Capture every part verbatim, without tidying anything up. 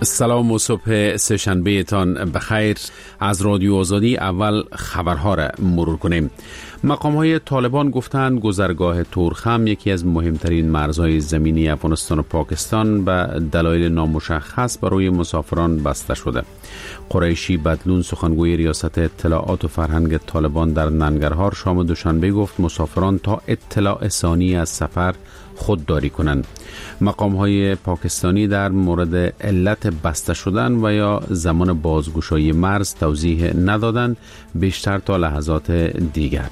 سلام و صبح سه‌شنبه تان بخیر. از رادیو آزادی اول خبرها را مرور کنیم. مقام های طالبان گفتند گذرگاه تورخم یکی از مهمترین مرزهای زمینی افغانستان و پاکستان به دلایل نامشخص برای مسافران بسته شده. قریشی بدلون سخنگوی ریاست اطلاعات و فرهنگ طالبان در ننگرهار شام دوشنبه گفت مسافران تا اطلاع ثانی از سفر خودداری کنند. مقام های پاکستانی در مورد علت بسته شدن و یا زمان بازگشایی مرز توضیح ندادند بیشتر تا لحظات دیگر.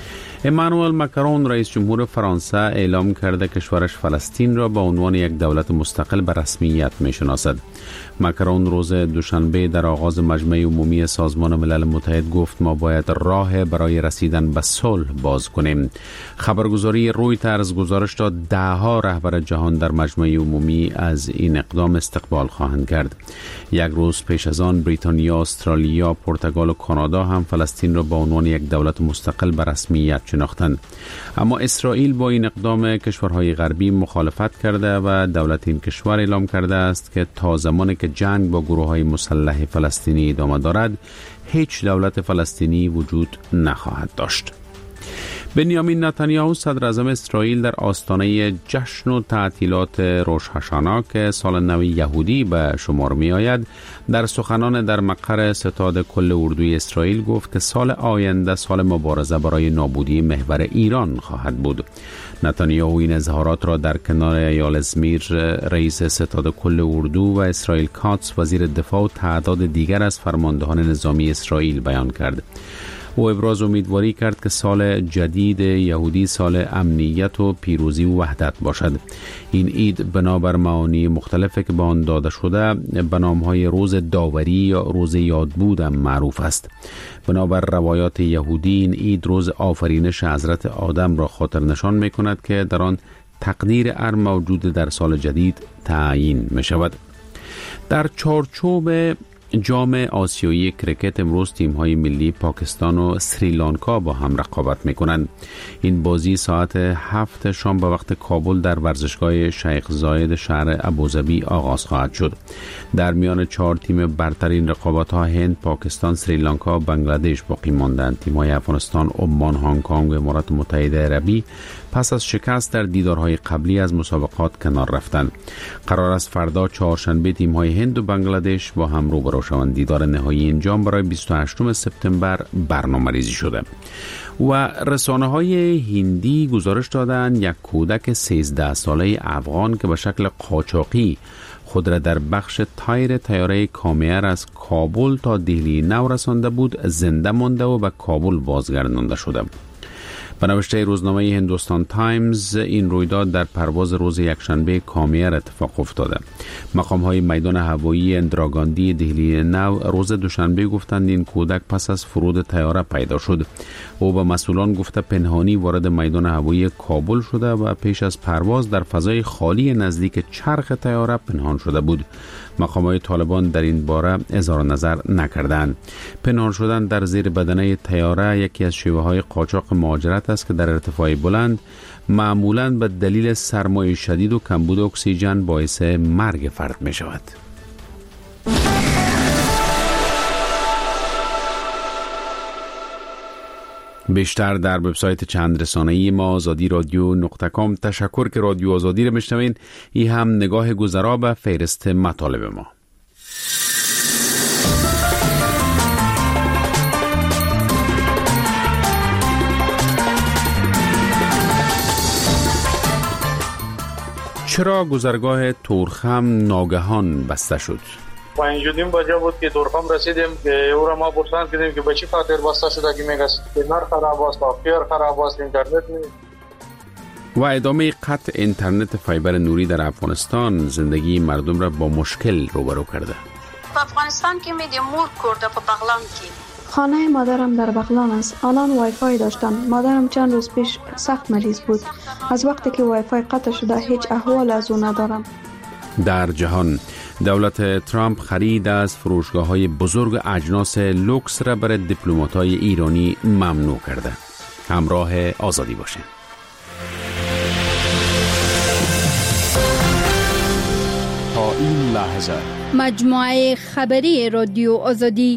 امانوئل ماکرون رئیس جمهور فرانسه اعلام کرده کشورش فلسطین را به عنوان یک دولت مستقل به رسمیت می‌شناسد. ماکرون روز دوشنبه در آغاز مجمع عمومی سازمان ملل متحد گفت ما باید راه برای رسیدن به صلح باز کنیم. خبرگزاری رویترز گزارش داد ده‌ها رهبر جهان در مجمع عمومی از این اقدام استقبال خواهند کرد. یک روز پیش از آن بریتانیا، استرالیا، پرتغال و کانادا هم فلسطین را به عنوان یک دولت مستقل به رسمیت شناختند. اما اسرائیل با این اقدام کشورهای غربی مخالفت کرده و دولت این کشور اعلام کرده است که تا زمانی که جنگ با گروه‌های مسلح فلسطینی ادامه دارد هیچ دولت فلسطینی وجود نخواهد داشت. بنیامین نتانیاهو صدر اعظم اسرائیل در آستانه جشن و تعطیلات روش هاشانا که سال نو یهودی به شمار می آید در سخنان در مقر ستاد کل اردوی اسرائیل گفت که سال آینده سال مبارزه برای نابودی محور ایران خواهد بود. نتانیاهو این اظهارات را در کنار ایال اسمیر رئیس ستاد کل اردو و اسرائیل کاتس وزیر دفاع و تعداد دیگر از فرماندهان نظامی اسرائیل بیان کرد. او ابراز امیدواری کرد که سال جدید یهودی سال امنیت و پیروزی و وحدت باشد. این عید بنابر معانی مختلفی که به آن داده شده به نام‌های روز داوری یا روز یادبود هم معروف است. بنابر روایات یهودی این عید روز آفرینش حضرت آدم را خاطر نشان می کند که در آن تقدیر هر موجود در سال جدید تعیین می شود. در چارچوب جام آسیایی کرکت امروز تیم‌های ملی پاکستان و سریلانکا با هم رقابت می‌کنند. این بازی ساعت هفت شام به وقت کابل در ورزشگاه شیخ زاید شهر ابوظبی آغاز خواهد شد. در میان چهار تیم برتر این رقابت‌ها هند، پاکستان، سریلانکا و بنگلادش باقی ماندند. تیم‌های افغانستان، عمان، هنگ کنگ و امارات متحده عربی پس از شکست در دیدارهای قبلی از مسابقات کنار رفتند. قرار است فردا چهارشنبه تیم‌های هند و بنگلادش با هم روبرو شوند. دیدار نهایی این جام برای بیست و هشتم سپتامبر برنامه‌ریزی شده. و رسانه‌های هندی گزارش دادند یک کودک سیزده ساله افغان که به شکل قاچاقی خود را در بخش تایر طیاره کامیر از کابل تا دهلی نو رسانده بود زنده مانده و به کابل بازگردانده شده. به نوشته روزنامه هندوستان تایمز این رویداد در پرواز روز یکشنبه کامیر اتفاق افتاده. مقام‌های میدان هوایی اندراگاندی دهلی نو روز دوشنبه گفتند این کودک پس از فرود طیاره پیدا شد. او به مسئولان گفته پنهانی وارد میدان هوایی کابل شده و پیش از پرواز در فضای خالی نزدیک چرخ طیاره پنهان شده بود. مقامات طالبان در این باره اظهار نظر نکردند. پنهان شدن در زیر بدنه طیاره یکی از شیوه‌های قاچاق مهاجرت است که در ارتفاع بلند معمولاً به دلیل سرمای شدید و کمبود اکسیژن باعث مرگ فرد می شود. بیشتر در وبسایت چند رسانه‌ای ما آزادی رادیو نقطه کام. تشکر که رادیو آزادی رو میشنوین. این هم نگاه گذرا به فهرست مطالب ما. چرا گذرگاه تورخم ناگهان بسته شد؟ پنج دیم بجه بود که تورخم رسیدیم که او را ما پرسان کردیم که به چی خاطر بسته شده که میگه سپینر خراب است، سافت خراب است، اینترنت نیست. و ادامه قطع اینترنت فایبر نوری در افغانستان زندگی مردم را با مشکل روبرو کرده. افغانستان که میدیم مور کرده په بغلان کې. خانه مادرم در بغلان است. آنان وای فای داشتند. مادرم چند روز پیش سخت مریض بود. از وقتی که وای فای قطع شده هیچ احوال از او ندارم. در جهان دولت ترامپ خرید از فروشگاه‌های بزرگ اجناس لوکس را برای دیپلمات‌های ایرانی ممنوع کرده. همراه آزادی باشید. تا این لحظه مجموعه خبری رادیو آزادی.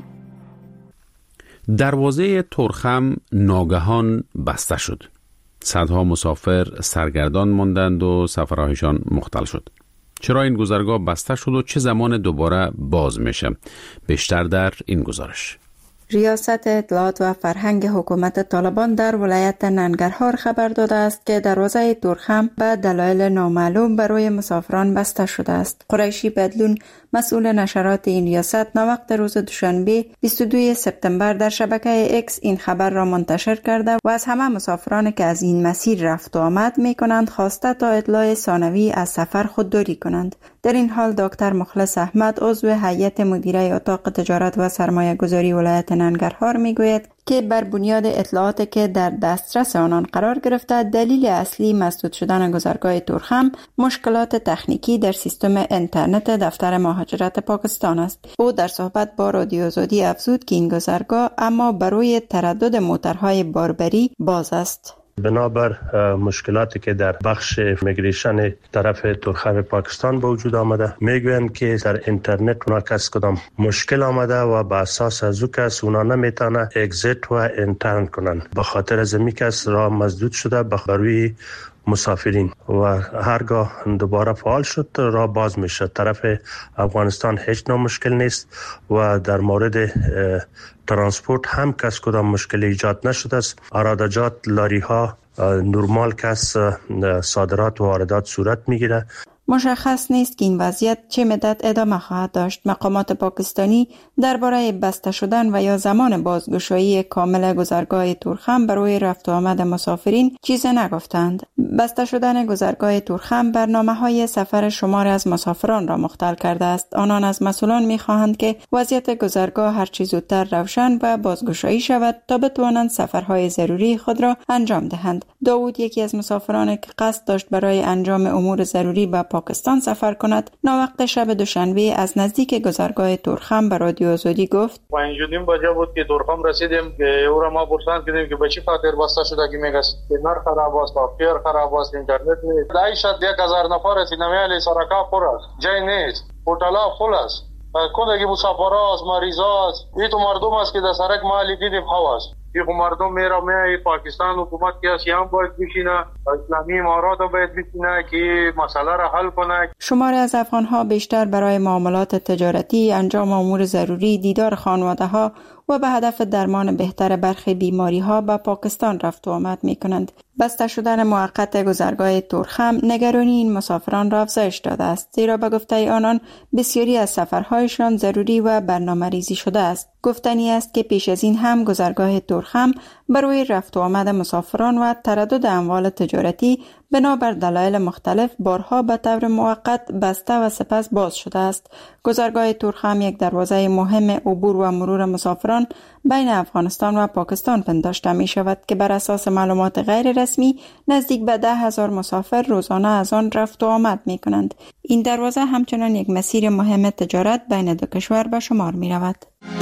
دروازه ترخم ناگهان بسته شد. صدها مسافر سرگردان ماندند و سفرهایشان مختل شد. چرا این گذرگاه بسته شد و چه زمان دوباره باز میشه؟ بیشتر در این گزارش. ریاست اطلاعات و فرهنگ حکومت طالبان در ولایت ننگرهار خبر داده است که دروازه ترخم به دلایل نامعلوم برای مسافران بسته شده است. قریشی بدلون، مسئول نشرات این ریاست، ناوقت روز دوشنبه بیست و دوم سپتامبر در شبکه اکس این خبر را منتشر کرده و از همه مسافرانی که از این مسیر رفت و آمد می کنند خواسته تا اطلاع ثانوی از سفر خودداری کنند. در این حال دکتر مخلص احمد، عضو هیئت مدیره اتاق تجارت و سرمایه گذاری ولایت ننگرهار می گوید که بر بنیاد اطلاعاتی که در دسترس آنان قرار گرفته، دلیل اصلی مسدود شدن گذرگاه ترخم مشکلات تکنیکی در سیستم اینترنت دفتر مهاجرت پاکستان است. او در صحبت با رادیو آزادی افزود که این گذرگاه اما برای تردد موترهای باربری باز است. بنابر مشکلاتی که در بخش میگریشن طرف ترخم پاکستان به وجود آمده، میگویند که در اینترنت اونا کس کدام مشکل آمده و به اساس از او کس اونا نمیتونه اگزیت و اینترن کنن. به خاطر از این کس راه مسدود شده بروی مسافرین و هرگاه دوباره فعال شد راه باز میشه. طرف افغانستان هیچ نوع مشکل نیست و در مورد ترانسپورت هم کس کدام مشکل ایجاد نشده است. ارادجات، لاری ها نرمال کس صادرات و واردات صورت میگیره. مشخص نیست که این وضعیت چه مدت ادامه خواهد داشت. مقامات پاکستانی درباره بسته شدن و یا زمان بازگشایی کامل گذرگاه ترخم برای رفت و آمد مسافرین چیزی نگفتند. بسته شدن گذرگاه ترخم برنامه‌های سفر شمار از مسافران را مختل کرده است. آنان از مسئولان می‌خواهند که وضعیت گذرگاه هر چه زودتر روشن و بازگشایی شود تا بتوانند سفرهای ضروری خود را انجام دهند. داوود، یکی از مسافران که قصد داشت برای انجام امور ضروری به پاکستان سفر کند، ناوقت شب دوشنبه از نزدیک گذرگاه ترخم به رادیو آزادی گفت: پنجودیم بجا بود که ترخم رسیدیم که او را ما پرسان کردیم که به چی خاطر بسته شده که میگه که نر خراب است، سافر خراب است، اینترنت نیست. دایشت یک هزار نفر است، نمیالی سرکا پر است، جای نیست، هتل‌ها فول است. کدی مسافرها است، مریضا است. این تو مردم است که در سرک مالی دیدیم خواست. این مردم میرا میای پاکستان حکومت که سیام باید بشینه، اسلامی امارات باید بشینه که مسئله را حل کنه. شماری از افغان‌ها بیشتر برای معاملات تجارتی، انجام امور ضروری، دیدار خانواده‌ها و به هدف درمان بهتر برخی بیماری‌ها به پاکستان رفت و آمد می‌کنند. بسته شدن موقت گذرگاه ترخم نگرانی این مسافران را افزایش داده است، زیرا به گفته آنان بسیاری از سفرهایشان ضروری و برنامه‌ریزی شده است. گفتنی است که پیش از این هم گذرگاه ترخم برای رفت و آمد مسافران و تردد اموال تجارتی بنابر دلایل مختلف بارها به طور موقت بسته و سپس باز شده است. گذرگاه ترخم یک دروازه مهم عبور و مرور مسافران بین افغانستان و پاکستان پنداشته می شود که بر اساس معلومات غیر رسمی نزدیک به ده هزار مسافر روزانه از آن رفت و آمد می کنند. این دروازه همچنان یک مسیر مهم تجارت بین دو کشور به شمار می رود.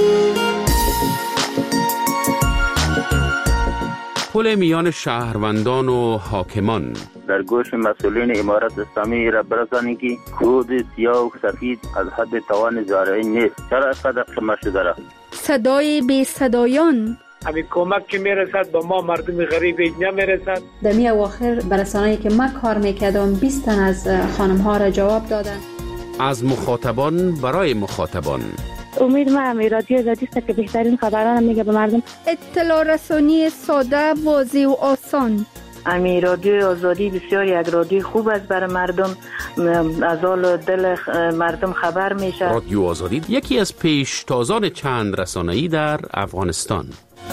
پل میان شهروندان و حاکمان در گوش مسئولین امارت اسلامی را برسانید که کود سیاه و سفید از حد توان زارعی نیست. چرا اینقدر قیمت شده را؟ صدای بی صدایان، همین کمک که میرسد به ما مردم غریب نمیرسد. در می اواخر برسانه‌ای که ما کار میکردم بیست تن از خانم ها را جواب دادن. از مخاطبان برای مخاطبان. امید ما همی رادیو آزادی است که بهترین خبران میگه به مردم. اطلاع رسانی ساده، واضح و آسان. امی رادیو آزادی بسیار یک رادیو خوب است برای مردم، از حال دل مردم خبر میشه. رادیو آزادی یکی از پیشتازان چند رسانه‌ای در افغانستان.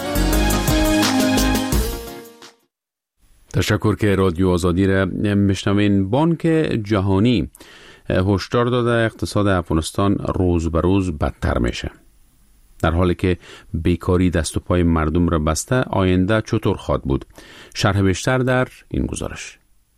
تشکر که رادیو آزادی را میشنوین. بانک جهانی هشدار داده اقتصاد افغانستان روز به روز بدتر میشه. در حالی که بیکاری دست و پای مردم را بسته، آینده چطور خواهد بود؟ شرح بیشتر در این گزارش.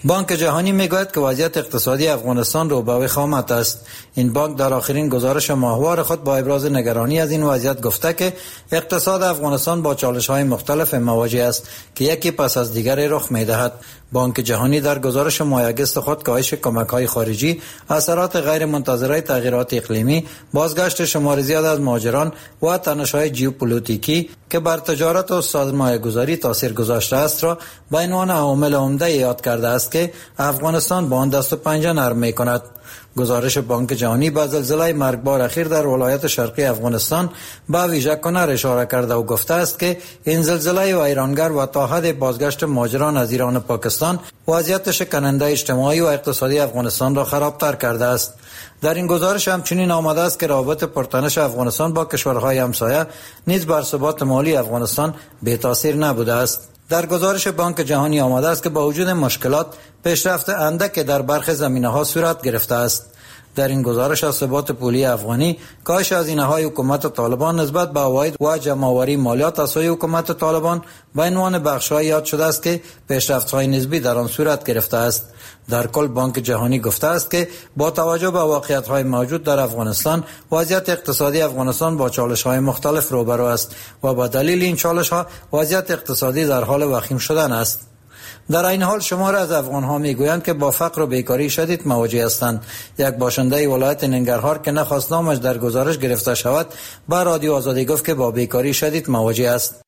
بانک جهانی میگوید که وضعیت اقتصادی افغانستان رو به وخامت است. این بانک در آخرین گزارش ماهوار خود با ابراز نگرانی از این وضعیت گفته که اقتصاد افغانستان با چالش‌های مختلف مواجه است که یکی پس از دیگری رخ می‌دهد. بانک جهانی در گزارش ماه اگست خود کاهش کمک‌های خارجی، اثرات غیر منتظره تغییرات اقلیمی، بازگشت شمار زیاد از مهاجران و تنش‌های ژئوپلیتیکی که بر تجارت و سرمایه‌گذاری تاثیر گذاشته است را به عنوان عوامل عمده یاد کرده است که افغانستان با آن دست و پنجه نرم می‌کند. گزارش بانک جهانی به زلزله مرگبار اخیر در ولایت شرقی افغانستان به ویژه کنر اشاره کرده و گفته است که این زلزله ویرانگر و تا حد بازگشت مهاجران از ایران و پاکستان وضعیت شکننده اجتماعی و اقتصادی افغانستان را خرابتر کرده است. در این گزارش همچنین آمده است که روابط پرتنش افغانستان با کشورهای همسایه نیز بر ثبات مالی افغانستان بی تاثیر نبوده است. در گزارش بانک جهانی آمده است که با وجود مشکلات پیشرفت اندک در برخی زمینه‌ها صورت گرفته است. در این گزارش از ثبات پولی افغانی، کاهش هزینه‌های حکومت طالبان نسبت به عواید و جمع‌آوری مالیات از سوی حکومت طالبان به عنوان بخش‌های یاد شده است که پیشرفت‌های نسبی در آن صورت گرفته است. در کل بانک جهانی گفته است که با توجه به واقعیت‌های موجود در افغانستان، وضعیت اقتصادی افغانستان با چالش‌های مختلف روبرو است و به دلیل این چالش‌ها وضعیت اقتصادی در حال وخیم شدن است. در این حال شمار از افغان‌ها میگویند که با فقر و بیکاری شدید مواجه هستند. یک باشنده ولایت ننگرهار که نخواست نامش در گزارش گرفته شود، با رادیو آزادی گفت که با بیکاری شدید مواجه است.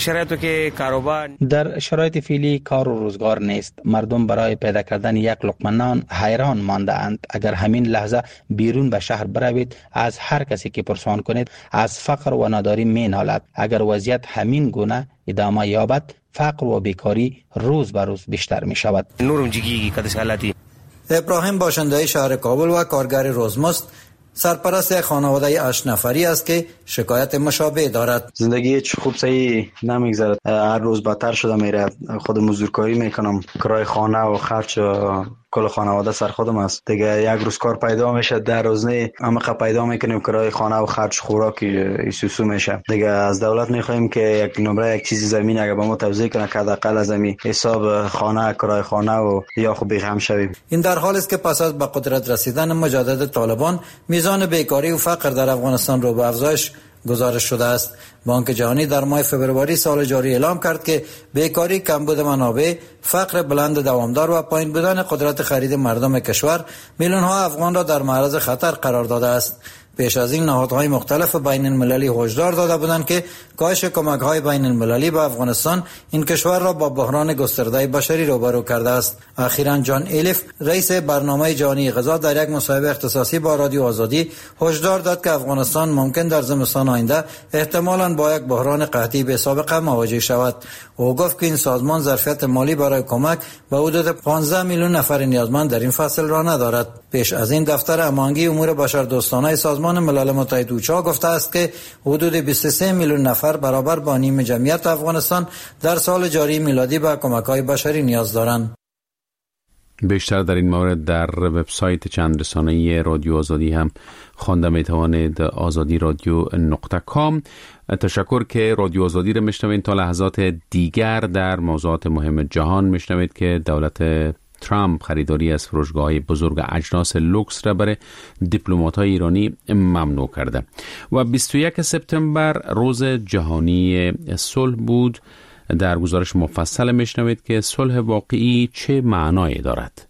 در شرایط فعلی کار و روزگار نیست. مردم برای پیدا کردن یک لقمه نان حیران مانده اند. اگر همین لحظه بیرون به شهر بروید، از هر کسی که پرسان کنید از فقر و ناداری مینالد. اگر وضعیت همین گونه ادامه یابد، فقر و بیکاری روز به روز بیشتر می شود. ابراهیم باشنده شهر کابل و کارگر روزمست سرپرست یک خانواده هشت نفری است که شکایت مشابه دارد. زندگی هیچ خوب صحیح نمیگذرد، هر روز بدتر شده میره. خود مزدورکاری میکنم، کرای خانه و خرج و کل خانواده سر خودم است دیگه. یک روز کار پیدا میشه، در روز نه عمق پیدا میکنیم، کرای خانه و خرج خوراک ایسوسو میشه دیگه. از دولت میخوایم که یک نمره یک چیزی زمین اگه به ما توزیع کنه که حداقل از زمین حساب خانه، کرای خانه و یا خوب بیغم شویم. این در حالی است که پس از به قدرت رسیدن مجدد طالبان، میزان بیکاری و فقر در افغانستان رو به افزایش گزارش شده است. بانک جهانی در ماه فوریه سال جاری اعلام کرد که بیکاری، کمبود منابع، فقر بلند دوامدار و پایین بودن قدرت خرید مردم کشور میلیون ها افغان را در معرض خطر قرار داده است. پیش از این نهادهای مختلف بین المللی هشدار داده بودند که کاهش کمک‌های بین المللی به افغانستان این کشور را با بحران گسترده بشری روبرو کرده است. اخیراً جان ایلیف، رئیس برنامه جهانی غذا، در یک مصاحبه اختصاصی با رادیو آزادی هشدار داد که افغانستان ممکن در زمستان آینده احتمالاً با یک بحران قحطی به سابقه مواجه شود. او گفت که این سازمان ظرفیت مالی برای کمک به حدود پانزده میلیون نفر نیازمند در این فصل را ندارد. پیش از این دفتر امانگی امور بشردوستانه سازمان ملل متحد اوچا گفته است که حدود بیست و سه میلیون نفر برابر با نیم جمعیت افغانستان در سال جاری میلادی به کمک‌های بشری نیاز دارند. بیشتر در این مورد در وبسایت چند رسانه‌ای رادیو آزادی هم خوانده میتوانید، آزادی رادیو نقطه کام. تشکر که رادیو آزادی را میشنوید. تا لحظات دیگر در موضوعات مهم جهان میشنوید که دولت ترامپ خریداری از فروشگاه‌های بزرگ اجناس لوکس را برای دیپلمات‌های ایرانی ممنوع کرده و بیست و یک سپتامبر روز جهانی صلح بود. در گزارش مفصل میشنوید که صلح واقعی چه معنایی دارد.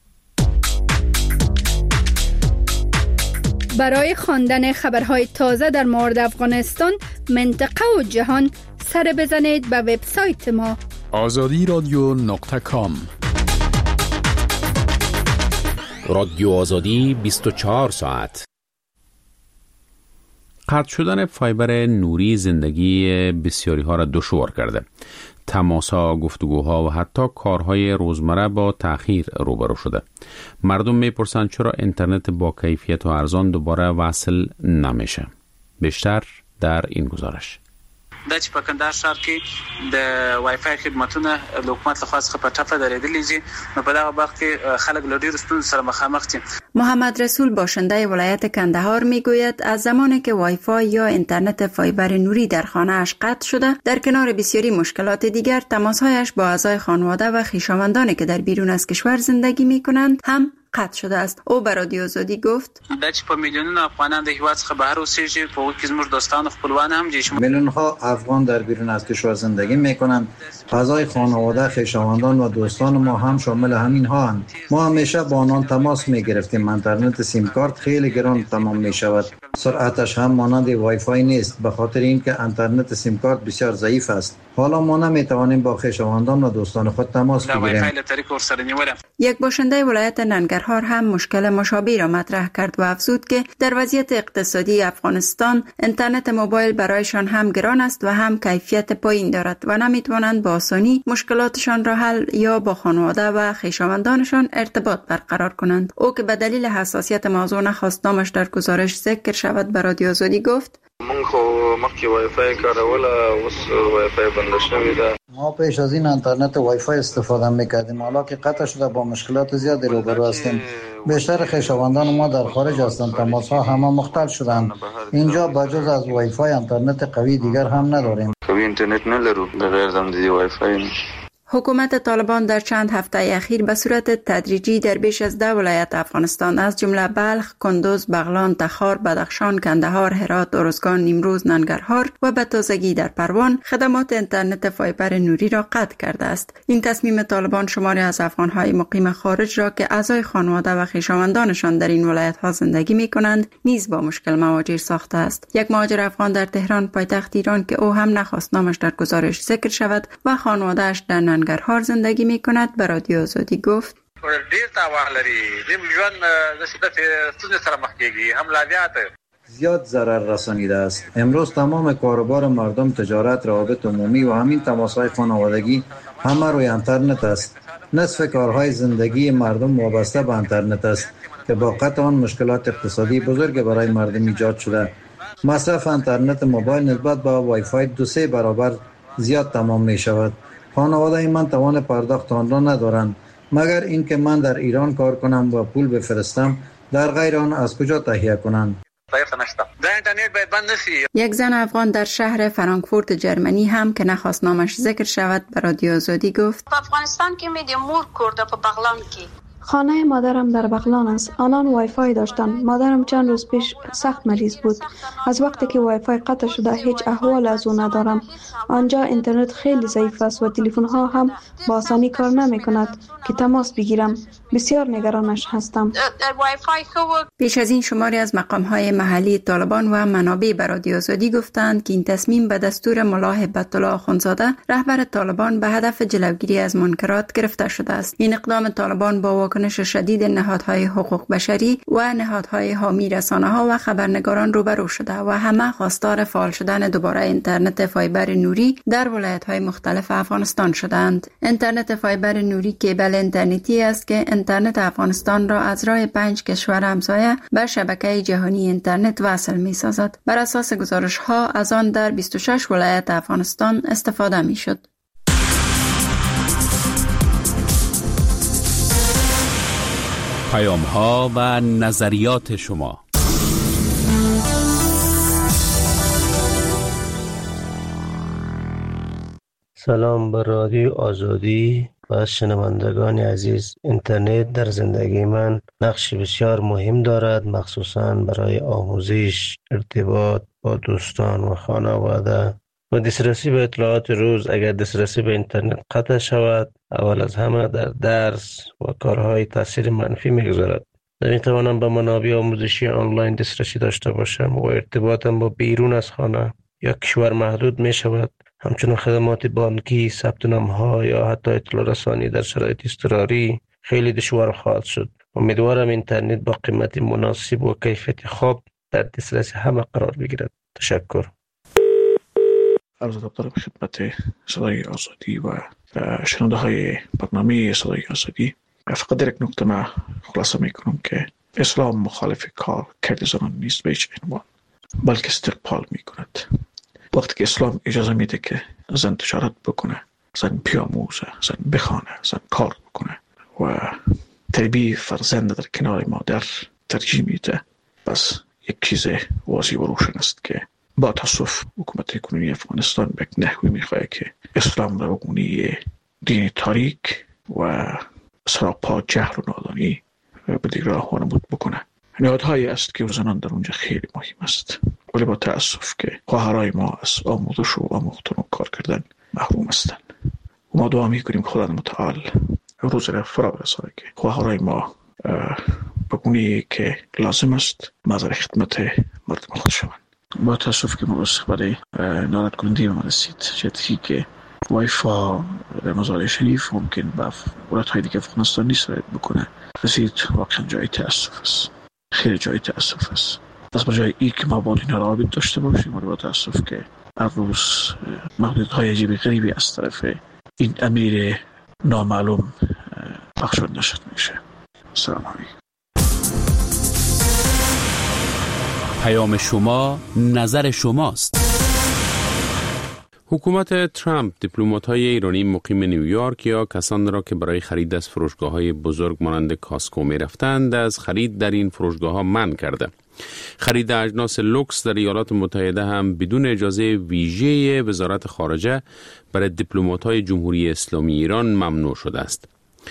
برای خواندن خبرهای تازه در مورد افغانستان، منطقه و جهان، سر بزنید به وبسایت ما آزادی رادیو نقطه کام. رادیو آزادی بیست و چهار ساعت. قطع شدن فایبر نوری زندگی بسیاری ها را دشوار کرده. تماس‌ها، گفتگوها و حتی کارهای روزمره با تأخیر روبرو شده. مردم میپرسند چرا اینترنت با کیفیت و ارزان دوباره وصل نمیشه. بیشتر در این گزارش. د چې په کندهار ښار کې د وای فای خدماتونه د حکومت لخوا څخه په ټپه درېدلې دي، نو په دغه وخت کې خلک له ډېرو ستونزو سره مخامخ دي. محمد رسول باشنده ولایت کندهار میگوید از زمانی که وای فای یا اینترنت فایبر نوری در خانه اش قطع شده، در کنار بسیاری مشکلات دیگر تماسهایش با اعضای خانواده و خویشاوندانی که در بیرون از کشور زندگی میکنند هم قطع شده است. او به رادیو آزادی گفت دا چې په میلیونونو افغانان د هیواد څخه بهر اوسېږي، په هغو کې زموږ دوستان و خپلوان هم دي. میلیون ها افغان در بیرون از کشور زندگی میکنند. اعضای خانواده، خویشاوندان و دوستان ما هم شامل همین ها اند. ما همیشه با آنان تماس میگرفتیم. اینترنت سیم کارت خیلی گران تمام میشود. سرعتش هم مانند وای فای نیست، به خاطر اینکه اینترنت سیم کارت بسیار ضعیف است. حالا ما نمیتوانیم با خویشاوندان و دوستان خود تماس بگیریم. یک باشنده ولایت ننگرهار هم مشکل مشابه را مطرح کرد و افزود که در وضعیت اقتصادی افغانستان اینترنت موبایل برایشان هم گران است و هم کیفیت پایین دارد و نمیتوانند با آسانی مشکلاتشان را حل یا با خانواده و خویشاوندانشان ارتباط برقرار کنند. او که به دلیل حساسیت موضوع نخواست نامش در گزارش ذکر شود به رادیو آزادی گفت من خو مخکې وای فای کاروله، اوس وای فای بند شوی ده. ما پیش از این اینترنت وای فای استفاده میکردیم، حالا که قطع شده با مشکلات زیادی روبرو هستیم. بیشتر خویشاوندان ما در خارج هستند، تماس ها همه مختل شدند. اینجا بجز از وای فای اینترنت قوی دیگر هم نداریم. قوی اینترنت نداریم بغیر از وای فای. حکومت طالبان در چند هفته اخیر به صورت تدریجی در بیش از ده ولایت افغانستان از جمله بلخ، کندوز، بغلان، تخار، بدخشان، کندهار، هرات، ارزگان، نیمروز، ننگرهار و به تازگی در پروان خدمات اینترنت فایبر نوری را قطع کرده است. این تصمیم طالبان شماری از افغان‌های مقیم خارج را که اعضای خانواده و خویشاوندانشان در این ولایت‌ها زندگی می‌کنند نیز با مشکل مواجه ساخته است. یک مهاجر افغان در تهران پایتخت ایران که او هم نخواست نامش در گزارش ذکر شود و خانواده‌اش در ننگرهار زندگی می کند به رادیو آزادی گفت ډیر تاوان لري د ژوند د شدت ستونزې سره مخ کیږي، هم لاویات زیاد ضرر رسانیده است. امروز تمام کاروبار مردم، تجارت، روابط عمومی و همین تماس‌های خانوادگی همه روی اینترنت است. نصف کارهای زندگی مردم وابسته به اینترنت است که با قطع آن مشکلات اقتصادی بزرگ برای مردم ایجاد شده. مصرف اینترنت موبایل نسبت به وای فای دو سه برابر زیاد تمام می شود. خانواده من توان پرداخت آن را ندارند، مگر اینکه من در ایران کار کنم و پول بفرستم. در غیر آن از کجا تهیه کنند؟ یک زن افغان در شهر فرانکفورت جرمنی هم که نخواست نامش ذکر شود به رادیو آزادی گفت افغانستان که میدیم مور کرده په بغلان کې خانه مادرم در بغلان است. آنان وای فای داشتند. مادرم چند روز پیش سخت مریض بود. از وقتی که وای فای قطع شده هیچ احوال از او ندارم. آنجا اینترنت خیلی ضعیف است و تلفن ها هم با آسانی کار نمی کند که تماس بگیرم. بسیار نگرانش هستم. پیش از این شماری از مقام های محلی طالبان و منابع به رادیو آزادی گفتند که این تصمیم به دستور ملا هیبت الله اخوندزاده رهبر طالبان به هدف جلوگیری از منکرات گرفته شده است. این اقدام طالبان با واکنش شدید نهادهای حقوق بشری و نهادهای حامی رسانه‌ها و خبرنگاران روبرو شده و همه خواستار فعال شدن دوباره اینترنت فایبر نوری در ولایت‌های مختلف افغانستان شدند. اینترنت فایبر نوری کیبل اینترنتی است که اینترنت افغانستان را از راه پنج کشور همسایه به شبکه جهانی اینترنت وصل می‌سازد. بر اساس گزارش‌ها از آن در بیست و شش ولایت افغانستان استفاده می‌شد. پیام ها و نظریات شما. سلام بر رادیو آزادی و شنوندگان عزیز. اینترنت در زندگی من نقش بسیار مهم دارد، مخصوصاً برای آموزش، ارتباط با دوستان و خانواده و دسترسی به اطلاعات روز. اگر دسترسی به اینترنت قطع شود، اول از همه در درس و کارهای تاثیر منفی میگذارد. نمیتوانم به منابع آموزشی آنلاین دسترسی داشته باشم و ارتباطم با بیرون از خانه یا کشور محدود می شود. همچنین خدمات بانکی، ثبت نام‌ها یا حتی اطلاع رسانی در شرایط اضطراری خیلی دشوار خواهد شد. امیدوارم اینترنت با قیمت مناسب و کیفیت خوب در دسترس همه قرار بگیرد. تشکر. عرض ادب دارم خدمت صدای آزادی و شنونده های برنامه صدای آزادی. فقط در یک نکته ما خلاصه میکنم که اسلام مخالف کار کرد زنان نیست به هیچ عنوان، بلکه استقبال میکند. وقتی که اسلام اجازه میده که زن تجارت بکنه، زن بیاموزه، زن بخوانه، زن کار بکنه و تربیه فرزند در کنار مادر ترجیح میده، پس یک چیز واضح و روشن است که با تاسف حکومت کنونی افغانستان به نحوی میخواه که اسلام را بگونی دین تاریک و سراپا جهل و نادانی به دیگران وانمود بکنه. نهادهایی است که زنان در اونجا خیلی مهم است، ولی با تاسف که خواهرای ما از آموزش و آموختن و کار کردن محروم هستند. و ما دعا میکنیم خدا متعال روز را فرا برسانه که خواهرای ما بگونی که لازم است مظهر خدمت مردم خود شوند. با تاسف که ما به صحبت نارد کننده ما رسید، جدی که وایفا در مزار شریف ممکن به ولایت‌های دیگه افغانستان نیست رسید بکنه، رسید واقعا جای تاسف است، خیلی جای تاسف است. پس بجای ای که ما با اینا رابط داشته باشیم، ولی با تاسف که هر روز محدودهای عجیب غریبی از طرف این امیر نامعلوم بخشود نشد میشه. سلام علیکم. پیام شما، نظر شماست. حکومت ترامپ دیپلمات‌های ایرانی مقیم نیویورک یا کسانی را که برای خرید از فروشگاه‌های بزرگ مانند کاسکو می‌رفتند از خرید در این فروشگاه‌ها منع کرده. خرید اجناس لوکس در ایالات متحده هم بدون اجازه ویژه وزارت خارجه برای دیپلمات‌های جمهوری اسلامی ایران ممنوع شده است.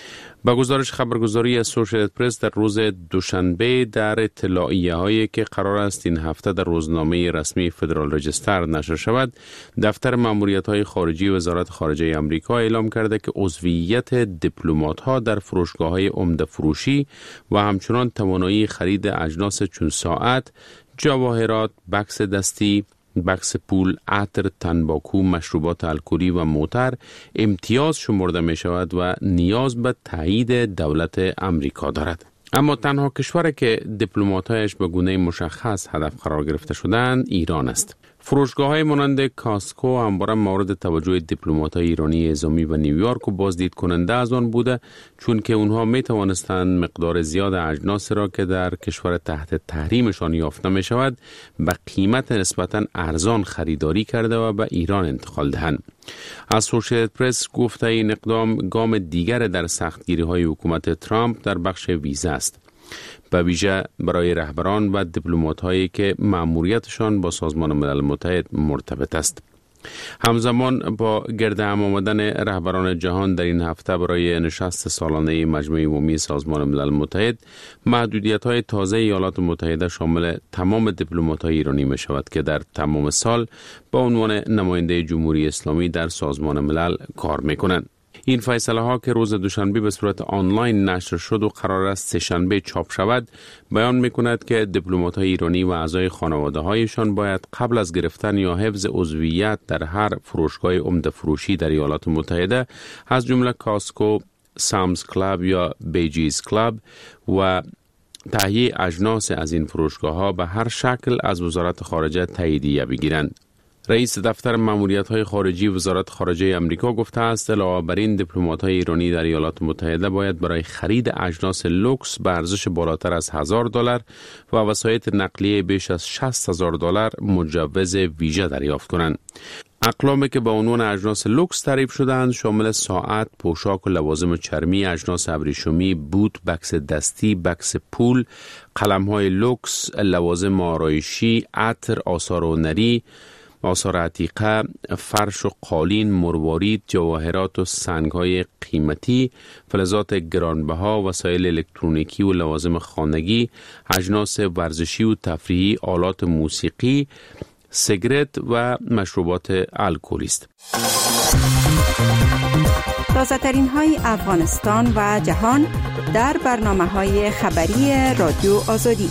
با گزارش خبرگزاری اسوشییتد پرس در روز دوشنبه در اطلاعیه هایی که قرار است این هفته در روزنامه رسمی فدرال رجستر نشر شود، دفتر ماموریت های خارجی وزارت خارجه آمریکا اعلام کرده که عضویت دیپلمات ها در فروشگاه های عمده فروشی و همچنان توانایی خرید اجناس چون ساعت، جواهرات، بکس دستی، بکس پول، عطر، تنباکو، مشروبات الکلی و موتر امتیاز شمرده می شود و نیاز به تایید دولت امریکا دارد. اما تنها کشوری که دیپلمات‌هایش به گونه مشخص هدف قرار گرفته شدند ایران است. فروشگاه‌های مانند کاسکو همواره مورد توجه دیپلمات‌های ایرانی اعزامی و نیویورک و بازدید کننده از آن بوده، چون که اونها می توانستند مقدار زیاد اجناس را که در کشور تحت تحریمشان یافت نمی شود به قیمت نسبتاً ارزان خریداری کرده و به ایران انتقال دهند. اسوشییتد پرس گفته این اقدام گام دیگر در سختگیری‌های حکومت ترامپ در بخش ویزا است، به ویژه برای رهبران و دیپلمات‌هایی که مأموریتشان با سازمان ملل متحد مرتبط است. همزمان با گرد هم آمدن رهبران جهان در این هفته برای نشست سالانه مجمع عمومی سازمان ملل متحد، محدودیت‌های تازه ایالات متحده شامل تمام دیپلمات‌های ایرانی می شود که در تمام سال با عنوان نماینده جمهوری اسلامی در سازمان ملل کار می کنند. این فیصله ها که روز دوشنبه به صورت آنلاین نشر شد و قرار است سه شنبه چاپ شود، بیان می کند که دیپلمات های ایرانی و اعضای خانواده هایشان باید قبل از گرفتن یا حفظ عضویت در هر فروشگاه عمده فروشی در ایالات متحده از جمله کاسکو، سامز کلاب یا بیجیز کلاب و تهیه اجناس از این فروشگاه ها به هر شکل از وزارت خارجه تاییدیه بگیرند. رئیس دفتر ماموریت‌های خارجی وزارت خارجه آمریکا گفته است علاوه بر این دیپلمات‌های ایرانی در ایالات متحده باید برای خرید اجناس لوکس به ارزش بالاتر از هزار دلار و وسایط نقلیه بیش از شصت هزار دلار مجوز ویژه دریافت کنند. اقلامی که با عنوان اجناس لوکس تعریف شدند شامل ساعت، پوشاک و لوازم چرمی، اجناس ابریشمی، بوت، بکس دستی، بکس پول، قلم‌های لوکس، لوازم آرایشی، عطر، آثار هنری، آثار عتیقه، فرش و قالین، مروارید، جواهرات و سنگ‌های قیمتی، فلزات گرانبها، وسایل الکترونیکی و لوازم خانگی، اجناس ورزشی و تفریحی، آلات موسیقی، سیگرت و مشروبات الکلی است. تازه ترین های افغانستان و جهان در برنامه های خبری رادیو آزادی.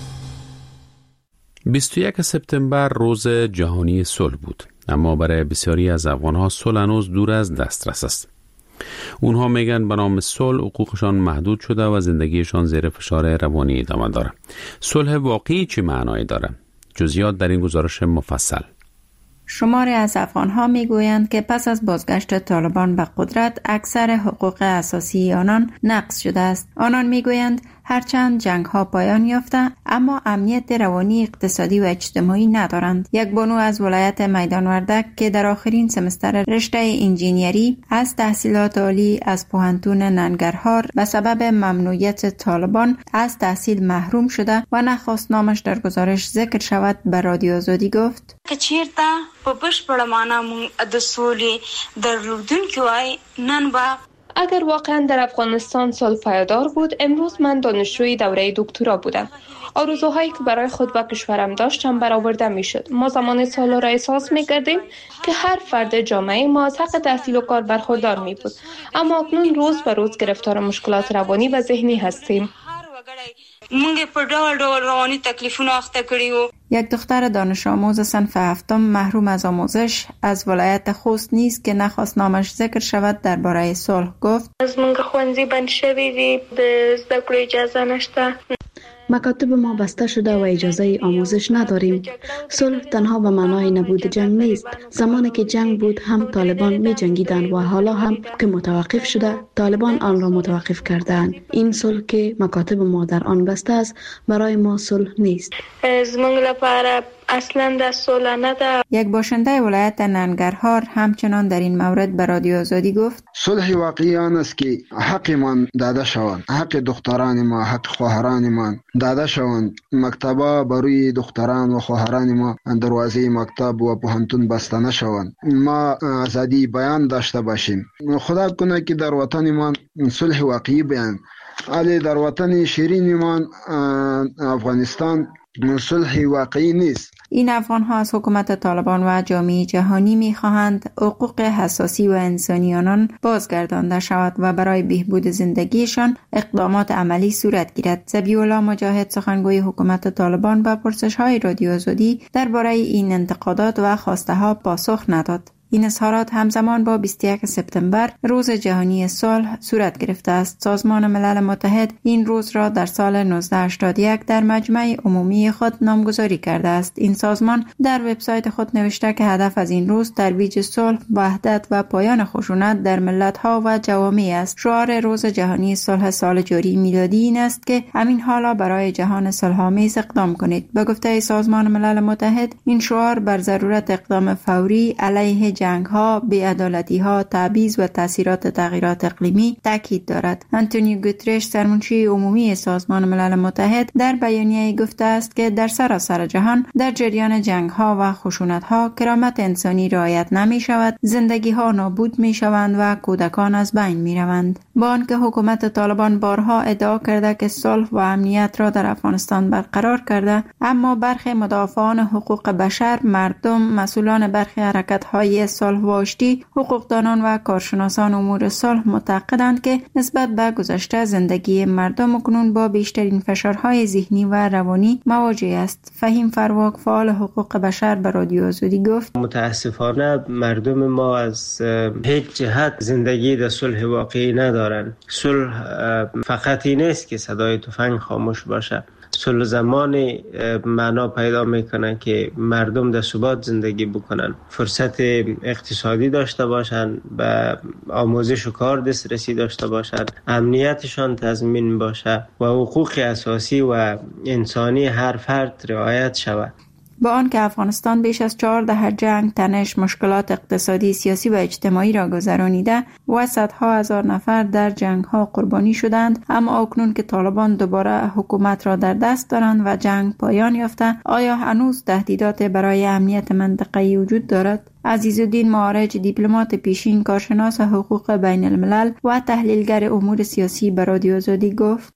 بیست و یکم سپتامبر روز جهانی صلح بود، اما برای بسیاری از افغان‌ها صلح هنوز دور از دسترس است. اونها میگن به نام صلح حقوقشان محدود شده و زندگیشان زیر فشار روانی ادامه داره. صلح واقعی چه معنایی داره؟ جزئیات در این گزارش مفصل. شماری از افغان‌ها میگویند که پس از بازگشت طالبان به قدرت اکثر حقوق اساسی آنان نقض شده است. آنان میگویند هرچند جنگ ها پایان یافته اما امنیت روانی، اقتصادی و اجتماعی ندارند. یک بانو از ولایت میدان وردک که در آخرین سمستر رشته انجینیری از تحصیلات عالی از پوهنتون ننگرهار به سبب ممنوعیت طالبان از تحصیل محروم شده و نخواست نامش در گزارش ذکر شود، به رادیو آزادی گفت که چیرته په بشپړه معنا مونږ د سولې درلودونکي وای نن به اگر واقعا در افغانستان صلح پایدار بود، امروز من دانشجوی دوره دکترا بودم. آرزوهایی که برای خود و کشورم داشتم برآورده میشد. ما زمان صلح را احساس میکردیم که هر فرد جامعه ما از حق تحصیل و کار برخوردار می بود، اما اکنون روز به روز گرفتار مشکلات روانی و ذهنی هستیم. مونږ په ډول ډول رواني تکلیفونه اخته کړیو. یک دختر دانش آموز صنف هفتم محروم از آموزش از ولایت خوست نیز که نخواست نامش ذکر شود درباره صلح گفت از مونږ ښوونځي بند شوی دی، د زده کړو اجازه نشته. مکاتب ما بسته شده و اجازه آموزش نداریم. صلح تنها به معنای نبود جنگ نیست. زمانی که جنگ بود هم طالبان می جنگیدند و حالا هم که متوقف شده طالبان آن را متوقف کردند. این صلح که مکاتب ما در آن بسته است برای ما صلح نیست. زمونږ لپاره اصلا د صلح نه ده. یک باشنده ولایت ننگرهار همچنان در این مورد به رادیو آزادی گفت صلح واقعی آن است که حقمان داده شوند، حق دختران ما، حق خواهران ما داده شوند. مکتبا بروی دختران و خواهران ما دروازه مکتب و پوهنتون بسته نشوند. ما آزادی بیان داشته باشیم. خدا کنه که در وطن ما صلح واقعی بیان، ولی در وطن شیرین ما افغانستان صلح واقعی نیست. این افغان ها از حکومت طالبان و جامعه جهانی می خواهند حقوق حساسی و انسانی آنان بازگردانده شود و برای بهبود زندگیشان اقدامات عملی صورت گیرد. ذبیح الله مجاهد سخنگوی حکومت طالبان به پرسش های رادیو آزادی درباره این انتقادات و خواسته ها پاسخ نداد. این اظهارات همزمان با بیست و یک سپتامبر روز جهانی صلح صورت گرفته است. سازمان ملل متحد این روز را در سال نوزده هشتاد و یک در مجمع عمومی خود نامگذاری کرده است. این سازمان در وبسایت خود نوشته که هدف از این روز ترویج صلح، وحدت و پایان خشونت در ملت‌ها و جوامع است. شعار روز جهانی صلح سال جاری میلادی این است که همین حالا برای جهان صلح‌آمیز اقدام کنید. به گفته سازمان ملل متحد این شعار بر ضرورت اقدام فوری علیه جنگ ها، بی‌عدالتی ها، تبعیض و تاثیرات تغییرات اقلیمی تاکید دارد. آنتونیو گوترش سرمنشی عمومی سازمان ملل متحد در بیانیه گفته است که در سراسر جهان در جریان جنگ ها و خشونت ها کرامت انسانی رعایت نمی شود، زندگی ها نابود می شوند و کودکان از بین می روند. با آنکه حکومت طالبان بارها ادعا کرده که صلح و امنیت را در افغانستان برقرار کرده، اما برخی مدافعان حقوق بشر، مردم، مسئولان برخی حرکت های صلح و آشتی، حقوقدانان و کارشناسان امور صلح معتقدند که نسبت به گذشته زندگی مردم اکنون با بیشترین فشارهای ذهنی و روانی مواجه است. فهیم فرواک فعال حقوق بشر به رادیو آزادی گفت متاسفانه مردم ما از هیچ جهت زندگی در صلح واقعی ندارند. صلح فقط این نیست که صدای تفنگ خاموش باشه. صلح زمانی معنا پیدا میکنه که مردم در ثبات زندگی بکنن، فرصت اقتصادی داشته باشن، به آموزش و کار دسترسی داشته باشن، امنیتشان تضمین باشه و حقوق اساسی و انسانی هر فرد رعایت شود. با آنکه افغانستان بیش از چهار دهه جنگ، تنش، مشکلات اقتصادی، سیاسی و اجتماعی را گذرانیده و صدها هزار نفر در جنگ ها قربانی شدند، اما اکنون که طالبان دوباره حکومت را در دست دارند و جنگ پایان یافته، آیا هنوز تهدیدات برای امنیت منطقه‌ای وجود دارد؟ عزیزالدین معارج، دیپلمات پیشین، کارشناس حقوق بین الملل و تحلیلگر امور سیاسی به رادیو آزادی گفت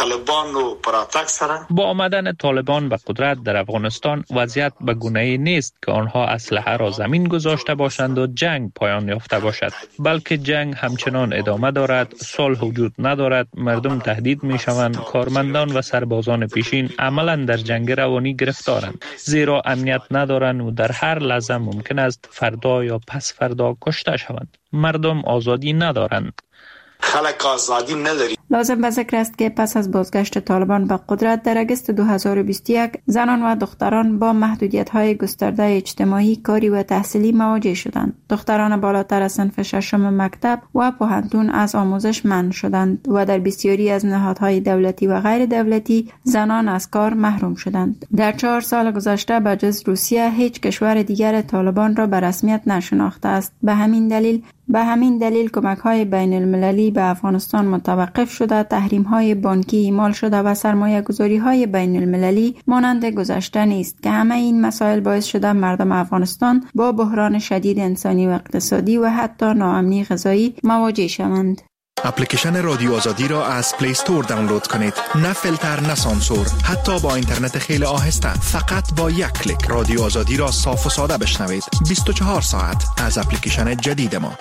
با آمدن طالبان به قدرت در افغانستان وضعیت به گونه‌ای نیست که آنها اسلحه را زمین گذاشته باشند و جنگ پایان یافته باشد، بلکه جنگ همچنان ادامه دارد، صلح وجود ندارد، مردم تهدید می شوند، کارمندان و سربازان پیشین عملا در جنگ روانی گرفتارند، زیرا امنیت ندارند و در هر لحظه ممکن است فردا یا پس فردا کشته شوند. مردم آزادی ندارند. خلق آزادی نداری. لازم به ذکر است که پس از بازگشت طالبان به قدرت در اگست دو هزار و بیست و یک زنان و دختران با محدودیت‌های گسترده اجتماعی، کاری و تحصیلی مواجه شدند. دختران بالاتر از صنف ششم مکتب و پوهنتون از آموزش منع شدند و در بسیاری از نهادهای دولتی و غیر دولتی زنان از کار محروم شدند. در چهار سال گذشته به جز روسیه هیچ کشور دیگر طالبان را به رسمیت نشناخته است. به همین دلیل به همین دلیل کمک‌های بین المللی به افغانستان متوقف شده، تحریم‌های بانکی اعمال شده و سرمایه‌گذاری‌های بین المللی مانند گذشته نیست که همه این مسائل باعث شده مردم افغانستان با بحران شدید انسانی و اقتصادی و حتی ناامنی غذایی مواجه شوند. اپلیکیشن رادیو آزادی را از پلی استور دانلود کنید. نه فیلتر نه سانسور، حتی با اینترنت خیلی آهسته، فقط با یک کلیک رادیو آزادی را صاف و ساده بشنوید. بیست و چهار ساعت از اپلیکیشن جدید ما.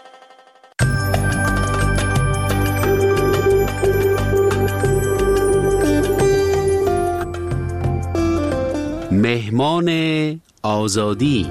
مهمان آزادی.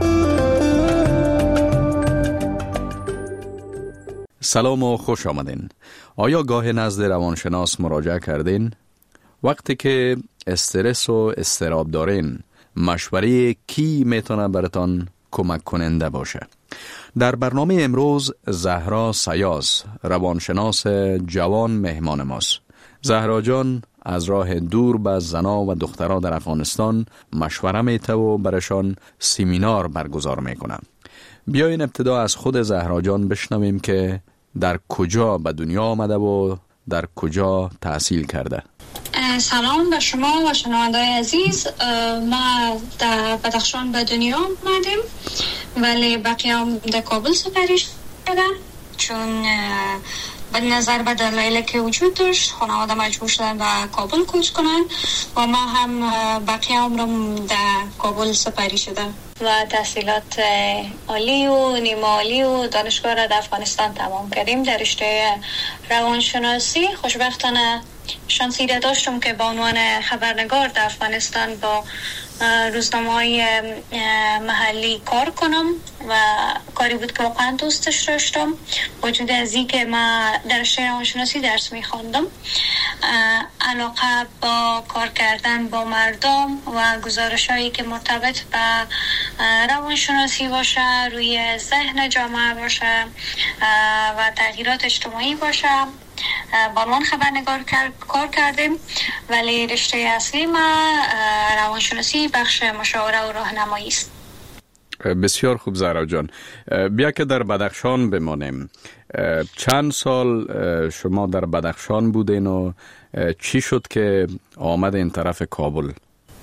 سلام و خوش آمدین. آیا گاه نزد روانشناس مراجعه کردین؟ وقتی که استرس و اضطراب دارین، مشوره کی میتونه براتان کمک کننده باشه؟ در برنامه امروز زهرا سیاز، روانشناس جوان، مهمان ماست. زهرا جان از راه دور به زنا و دخترها در افغانستان مشوره میته و برشان سیمینار برگزار میکنه. بیاین ابتدا از خود زهرا جان بشنویم که در کجا به دنیا آمده و در کجا تحصیل کرده. سلام به شما و شنونده‌های عزیز. ما در بدخشان به دنیا آمدیم ولی بقیام در کابل سپری شدم، چون به نظر به دلایلی که وجود داشت خانواده مجبور شدن به کابل کوچ کنن و ما هم بقیه عمرم در کابل سپری شدم و تحصیلات عالی و نیمه عالی و دانشگاه را در افغانستان تمام کردیم در رشته روانشناسی. خوشبختانه شانسی را داشتم که به عنوان خبرنگار در افغانستان با روزنامه‌های محلی کار کنم و کاری بود که واقعا دوستش داشتم. وجود از این که ما در رشته روانشناسی درس می‌خواندم، علاقه با کار کردن با مردم و گزارش‌هایی که مرتبط به روانشناسی باشه، روی ذهن جامعه باشه و تغییرات اجتماعی باشه با عنوان خبرنگار کار کردیم، ولی رشته اصلی ما روانشناسی بخش مشاوره و راهنمایی است. بسیار خوب زهرا جان. بیا که در بدخشان بمانیم. چند سال شما در بدخشان بودین و چی شد که آمد این طرف کابل؟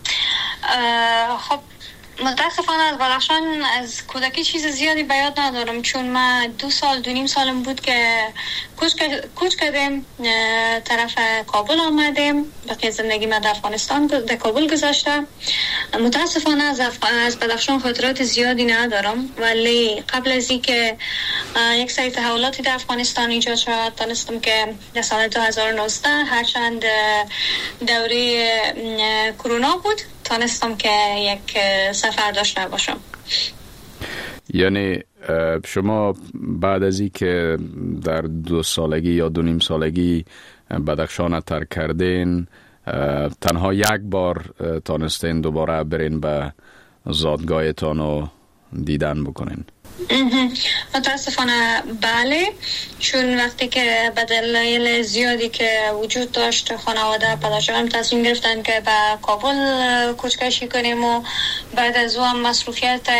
خب متاسفانه از بدخشان از کودکی چیز زیادی به یاد ندارم، چون ما دو سال دو نیم سالم بود که کوچ کردیم طرف کابل آمدیم. بقیه زندگی ما در افغانستان در کابل گذاشتم. متاسفانه از از بدخشان خاطرات زیادی ندارم، ولی قبل از اینکه یک سری تحولاتی در افغانستان ایجاد شد دانستم که در سال دو هزار و نوزده هرچند دوره کرونا بود تانستم که یک سفر داشته باشم. یعنی شما بعد از این که در دو سالگی یا دو نیم سالگی بدخشان ترک کردین، تنها یک بار تانستین دوباره برین به زادگاهتان و دیدن بکنین؟ متاسفانه بله، چون وقتی که به دلایل زیادی که وجود داشت خانواده پدرجانم تصمیم گرفتن که به کابل کوچکشی کنیم و بعد از او هم مسئولیت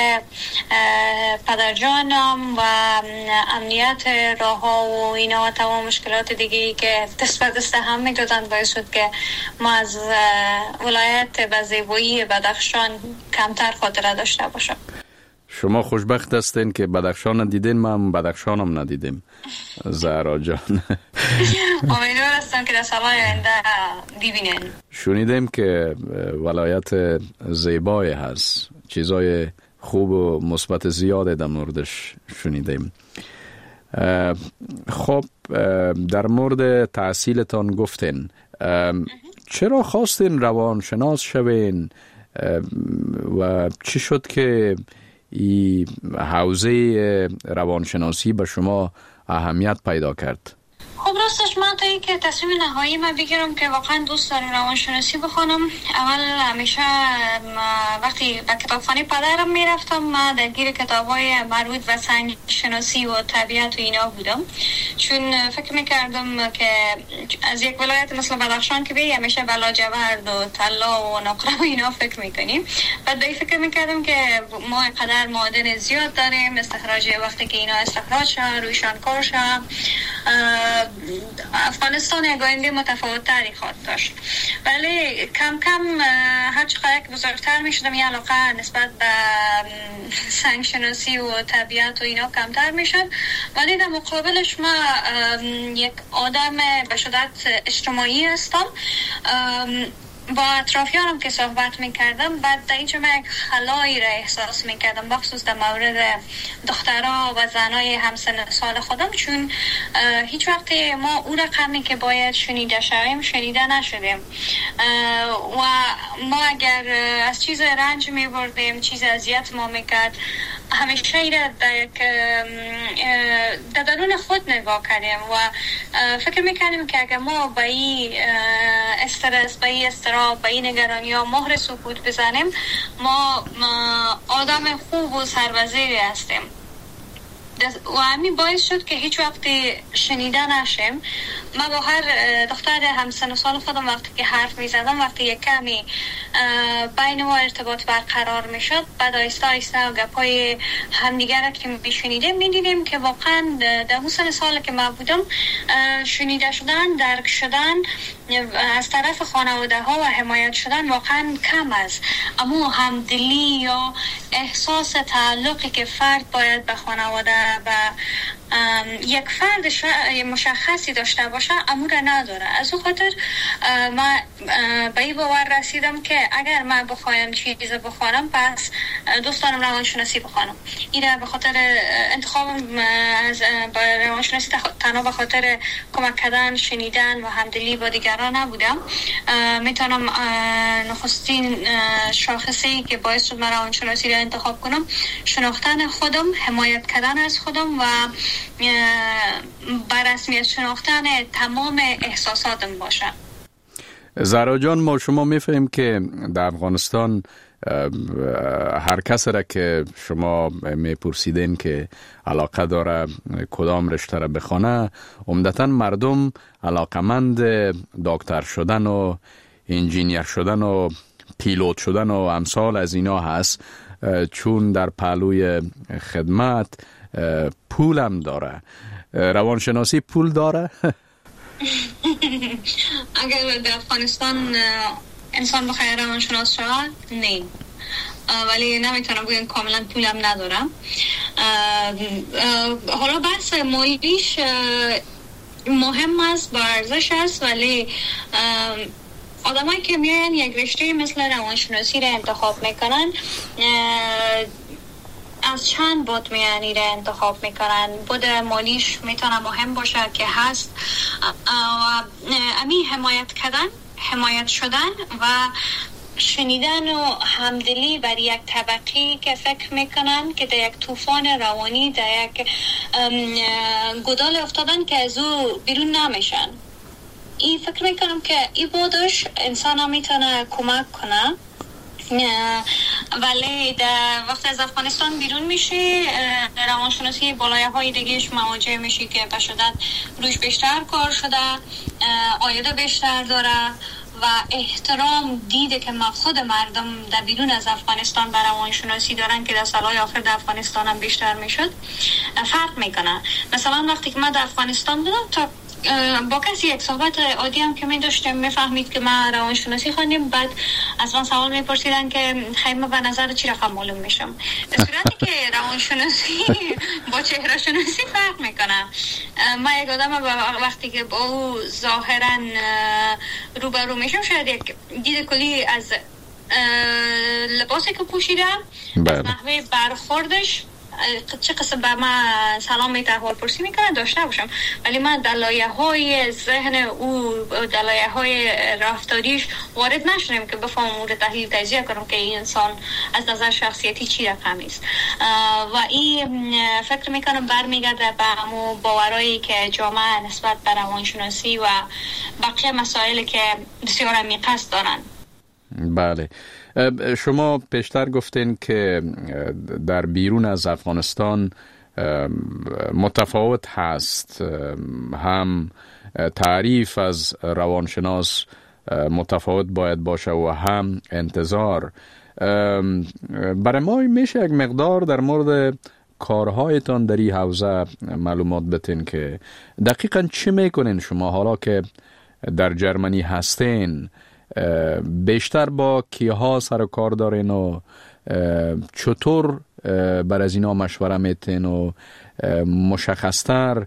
پدرجانم و امنیت راه ها و اینا و تمام مشکلات دیگه که دست به دست هم میدادن باعث شد که ما از ولایت به زیبایی بدخشان کمتر خاطره داشته باشم. شما خوشبخت هستین که بدخشان ندیدین، من بدخشانم ندیدیم. زهرا جان امیدوار هستم که در سالهای آینده ببینین. شنیدیم که ولایت زیبای هست، چیزای خوب و مثبت زیاده در موردش شنیدیم. خب در مورد تحصیلتان گفتین، چرا خواستین روانشناس شوین و چی شد که این حوزه روانشناسی به شما اهمیت پیدا کرد؟ خب راستش من تا اینکه تصمیم نهایی من بگیرم که واقعا دوست دارم روانشناسی بخونم، اول همیشه وقتی به کتابخانه پدرم میرفتم من درگیر کتابای مربوط به سنگ شناسی و طبیعت و اینا بودم، چون فکر میکردم که از یک ولایت مثل بدخشان که بی همیشه به لاجورد و طلا و نقره و اینا فکر میکنیم. بعد به فکر میکردم که ما قدر معادن زیاد داریم، استخراج وقتی که اینا استخراج شد رویشان کار شد افغانستان یک آینده متفاوت تری خواهد داشت. ولی کم کم هر چقدر که بزرگتر می شدم یه علاقه نسبت به سنگ شناسی و طبیعت و اینا کمتر می شد. ولی در مقابلش ما یک آدم به شدت اجتماعی هستم، با اطرافیانم که صحبت میکردم بعد در اینجا من یک خلایی را احساس میکردم، بخصوص در مورد دخترها و زنای همسن سال خودم، چون هیچ وقت ما او رقمی که باید شنیده شویم شنیده نشدیم و ما اگر از چیز رنج میبردیم، چیز اذیت ما میکرد، همیشه ایره در درون خود نگاه کردیم و فکر میکردیم که اگر ما با این استرس، با این استراب، با این نگرانی ها مهر سکوت بزنیم ما آدم خوب و سربزیری هستیم و همین باعث شد که هیچ وقت شنیده نشیم. من با هر دختر همسن و سال خودم وقتی که حرف می زدم، وقتی یک کمی بین ما ارتباط برقرار می شد، بعد آیسته آیسته و گپای همدیگر که می شنیدیم می دیدیم که واقعا در اون سن سال که من بودم شنیده شدن، درک شدن از طرف خانواده ها و حمایت شدن واقعا کم است. اما همدلی یا احساس تعلقی که فرد باید به خانواده و یک فرد مشخصی داشته باشه امور نداره. از اون خاطر من به این باور رسیدم که اگر من بخوایم چیز بخوانم پس دوستانم روانشناسی بخوانم. این به خاطر انتخاب از روانشناسی تنها به خاطر کمک کردن، شنیدن و همدلی با دیگران نبودم. میتونم نخستین شاخصی که باعث شد من روانشناسی را انتخاب کنم شناختن خودم، حمایت کردن از خودم و بر رسمیت شناختن تمام احساساتم باشه. زهرا جان، ما شما میفهمیم که در افغانستان هر کس را که شما میپرسیدین که علاقه داره کدام رشته را بخونه، عمدتاً مردم علاقمند دکتر شدن و انجینیر شدن و پیلوت شدن و امثال از اینا هست، چون در پهلوی خدمت پول هم داره. روانشناسی پول داره؟ اگر در افغانستان انسان بخواه روانشناس شد نه، ولی نمیتونم بگم کاملا پولم ندارم. حالا بحث مالیش مهم است، با ارزش است، ولی آدمایی که میان یک رشته مثل روانشناسی را انتخاب میکنن از چند بود میانی را انتخاب میکنن. بود مالیش میتونه مهم باشه که هست و امی حمایت کردن، حمایت شدن و شنیدن و همدلی بر یک طبقی که فکر میکنن که در یک طوفان روانی، در یک گدال افتادن که از او بیرون نمیشن. این فکر میکنم که این بودش انسان ها میتونه کمک کنه. ولی در وقت از افغانستان بیرون میشه در روانشناسی بالای های دیگهش مواجه میشه که به شدت روش بیشتر کار شده، آیده بیشتر داره و احترام دیده که خود مردم در بیرون از افغانستان برای روانشناسی دارن که در سالهای آخر در افغانستان هم بیشتر میشد فرق میکنه. مثلا وقتی که من در افغانستان بودم تا با کسی یک صحبت عادی هم که می داشتیم میفهمید که من روانشناسی خوندیم، بعد از من سوال میپرسیدن که خیلی به نظر چی رقم معلوم میشم، در صورتی که روانشناسی با چهره شناسی فرق میکنه. من یک آدم وقتی که با او ظاهرا روبرو میشم شاید یک دید کلی از لباسی که پوشیدم، از نحوه برخوردش، چه قسم به من سلام می احوال پرسی میکنه داشته باشم، ولی من در لایه های ذهن او، در لایه های رفتاریش وارد نشدم که بفهم او رو تحلیل تجزیه کنم که این انسان از نظر شخصیتی چی رقمی است. و این فکر میکنم برمیگرده به همون باورایی که جامعه نسبت به روانشناسی و بقیه مسائلی که بسیار عمیق است دارن. بله، شما پیشتر گفتین که در بیرون از افغانستان متفاوت هست، هم تعریف از روانشناس متفاوت باید باشه و هم انتظار. برای ما میشه یک مقدار در مورد کارهایتان در این حوزه معلومات بتین که دقیقاً چی میکنین شما حالا که در جرمنی هستین؟ بیشتر با کیها سر و کار دارین و چطور بر از اینا مشوره میتین و مشخصتر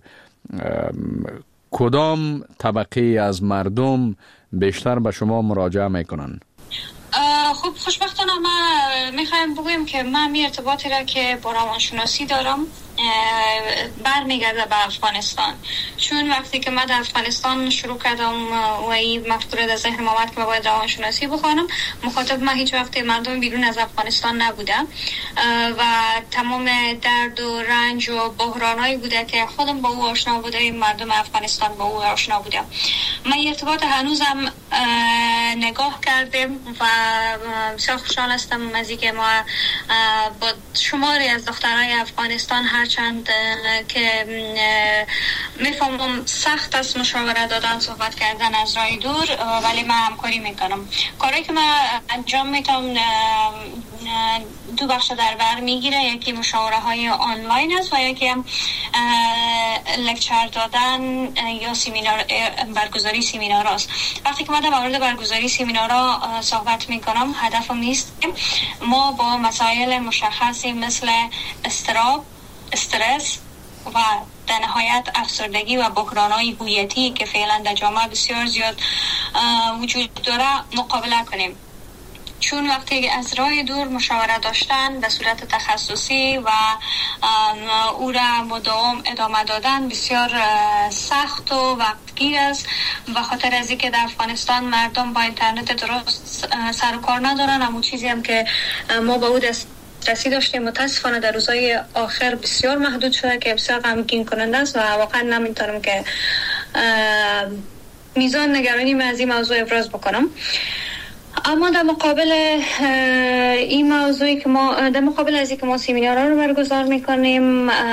کدام طبقه از مردم بیشتر به شما مراجعه میکنن؟ خب خوشبختانه ما میخوایم بگویم که من می ارتباطی را که با روانشناسی دارم برمیگرده به افغانستان، چون وقتی که من در افغانستان شروع کردم و این مفکوره در ذهنم آمد که من باید روانشناسی بخوانم، مخاطب من هیچ وقت مردم بیرون از افغانستان نبودم و تمام درد و رنج و بحرانایی بوده که خودم با او آشنا بودم، مردم افغانستان با او آشنا بودم. من ارتباط هنوزم نگاه کردم و بسیار خوشحال هستم از اینکه ما با شماری از دخترای افغانستان هرچند که میفهمم سخت است مشاوره دادن، صحبت کردن از راه دور، ولی من همکاری میکنم. کاری که من انجام میتونم دو بخش در بر میگیره، یکی مشاوره های آنلاین است و یکی هم لکچر دادن یا سیمینار، برگزاری سیمینار است. وقتی که من در مورد برگزاری سیمینارها صحبت میکنم، هدفم نیست ما با مسائل مشخصی مثل اضطراب، استرس و در نهایت افسردگی و بحران‌های هویتی که فعلا در جامعه بسیار زیاد وجود داره مقابله کنیم، چون وقتی از راه دور مشاوره داشتن به صورت تخصصی و او را مداوم ادامه دادن بسیار سخت و وقتگیر است، به خاطر از اینکه در افغانستان مردم با اینترنت درست سر و کار ندارن. همون چیزی هم که ما با او دست دستی داشتیم متاسفانه در روزهای آخر بسیار محدود شده که بسیار غمگین کننده است و واقعا نمیتونم که میزان نگرانی من از این موضوع ابراز بکنم. اما در مقابل این موضوعی که ما در مقابل از اینکه ما سیمینارها رو برگزار میکنیم،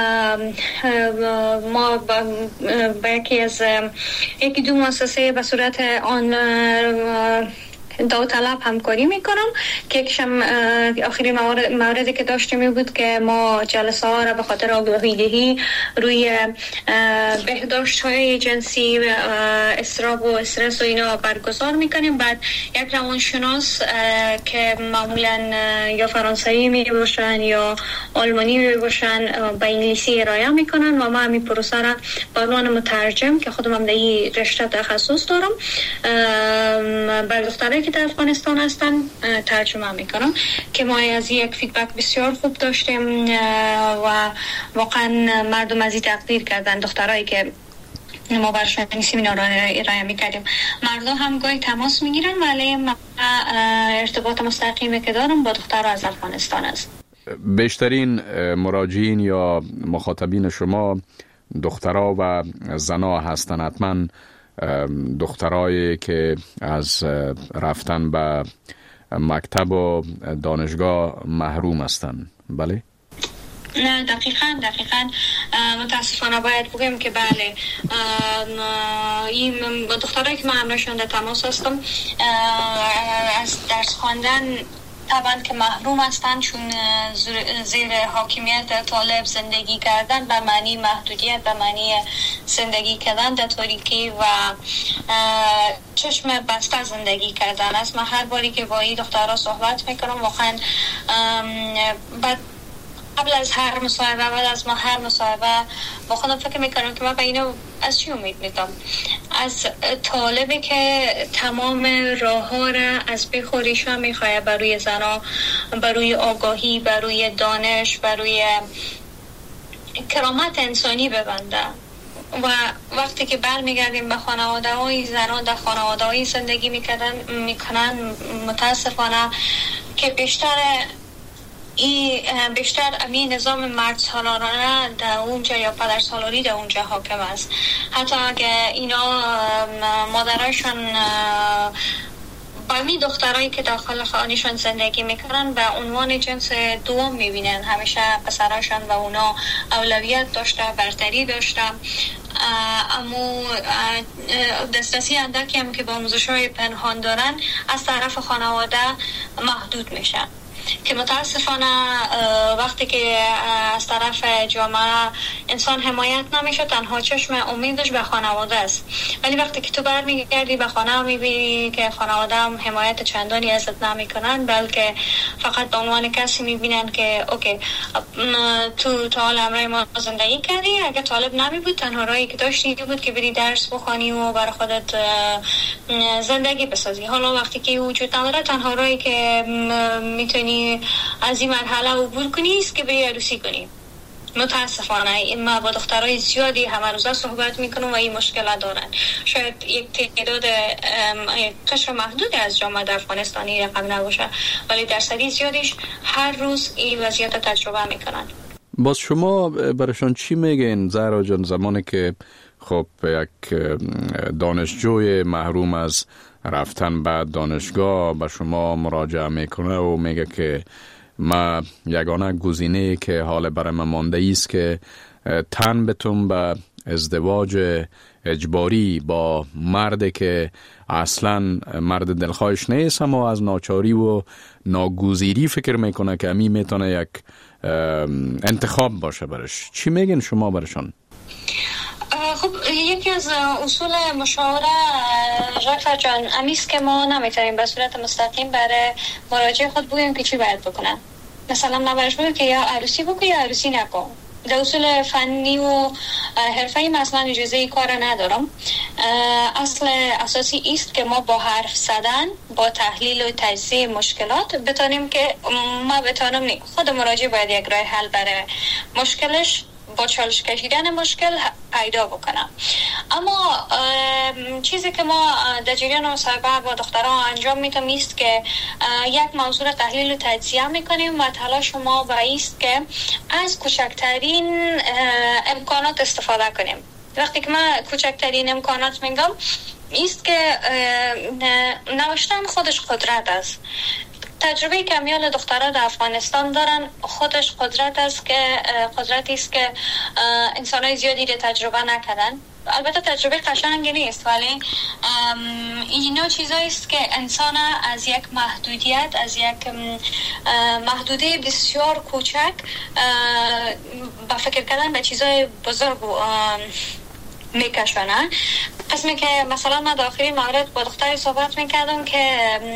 ما با یکی از یکی دو مؤسسه به صورت آن داوطلب همکاری میکنم که یکشم آخرین مورد موردی که داشتیم این بود که ما جلسه ها را به خاطر آگاهی‌دهی روی بهداشت های جنسی، اضطراب و استرس و اینا برگزار میکنیم. بعد یک روانشناس که معمولا یا فرانسوی می باشن یا آلمانی می باشن به انگلیسی ارائه میکنن و ما همین پروسه را به عنوان مترجم که خودم هم در این رشته تخصص دارم بر دخترایی که در افغانستان هستن ترجمه میکنم، که ما از یک فیدبک بسیار خوب داشتیم و واقعا مردم از این تقدیر کردن. دخترایی که ما برشون سیمینار را ارائه میکردیم مردم هم گاهی تماس میگیرن، ولی من ارتباط مستقیمی که دارم با دخترها از افغانستان است. بیشترین مراجعین یا مخاطبین شما دخترها و زنها هستن، حتما دخترایی که از رفتن به مکتب و دانشگاه محروم هستند. بله؟ نه دقیقاً دقیقاً متاسفانه باید بگم که بله، این دخترایی که من همراهشون در تماس هستم از درس خواندن طبعا که محروم هستند، چون زیر حاکمیت طالب زندگی کردن به معنی محدودیت، به معنی زندگی کردن در تاریکی و چشم بسته زندگی کردن است. من هر باری که با این دخترها صحبت میکنم واقعا بعد قبل از هر مصاحبه بعد از ما هر مصاحبه با خودم فکر میکنم که من به اینو از چی امید میدم؟ از طالبی که تمام راه ها را از بخوریشا میخواه، بروی زنا، بروی آگاهی، بروی دانش، بروی کرامت انسانی ببنده. و وقتی که برمیگردیم به خانواده های زنان در خانواده های زندگی میکنن میکنن متاسفانه که بیشتر این بیشتر امی نظام مرد سالارانه در اونجا یا پدر سالاری در اونجا حاکم است. حتی اگه اینا مادرایشان با می دخترایی که داخل خانهشان زندگی میکنن به عنوان جنس دوم میبینن، همیشه پسراشان و اونا اولویت داشته، برتری داشته، اما دسترسی اندکی هم که با آموزش‌های پنهان دارن از طرف خانواده محدود میشن که متاسفانه وقتی که از طرف جامعه انسان حمایت نمیشه تنها چشم امیدش به خانواده است. ولی وقتی که تو برمیگردی به خانه میبینی که خانواده هم حمایت چندانی ازت نمیکنن، بلکه فقط به عنوان کسی میبینن که اوکی تو تا حال امرای ما زندگی کردی، اگه طالب نمی بود تنها راهی که داشتی بود که بری درس بخوانی و برای خودت زندگی بسازی. حالا وقتی که وجود نداره تنها راهی که میتونی از این مرحله عبور کنی است که بری عروسی کنی. متاسفانه این ما با دخترای زیادی همه روزا صحبت میکنم و این مشکل دارن. شاید یک تعداد قشر محدود از جامعه در افغانستانی رقم نباشه، ولی درصدی زیادیش هر روز این وضعیت تجربه میکنن. باز شما برایشان چی میگین زهرا جان زمانی که خب یک دانشجوی محروم از رفتن به دانشگاه به شما مراجعه میکنه و میگه که ما یگانه گزینه که حال برای من مانده است که تن بتون به ازدواج اجباری با مردی که اصلا مرد دلخواهش نیست اما از ناچاری و ناگزیری فکر میکنه که امی میتونه یک انتخاب باشه برش. چی میگین شما برشان؟ خب یکی از اصول مشاوره جعفر جان امیست که ما نمیتونیم به صورت مستقیم برای مراجع خود بگیم که چی باید بکنن. مثلا ما برش بگیم که یا عروسی بکن یا عروسی نکن. در اصول فنی و حرفه‌ای مثلا اجازه کار ندارم. اصل اساسی است که ما با حرف زدن با تحلیل و تجزیه مشکلات بتونیم که ما بتونیم خود مراجع باید یک راه حل برای مشکلش با چالش کشیدن مشکل پیدا بکنم. اما چیزی که ما در جریان مصاحبه با دخترها انجام میدیم است که یک موضوع تحلیل و تجزیه میکنیم و تلاش ما با است که از کوچکترین امکانات استفاده کنیم. وقتی که من کوچکترین امکانات میگم است که نوشتن خودش قدرت است. تجربه کمیال دخترها در افغانستان دارن خودش قدرت است که قدرتی است که انسانای زیادی رو تجربه نکردن. البته تجربه قشنگی نیست ولی اینا چیزایی است که انسان از یک محدودیت از یک محدوده بسیار کوچک با فکر کردن به چیزای بزرگ میکشونن. قسمی که مثلا من داخلی مورد با دختری صحبت میکردم که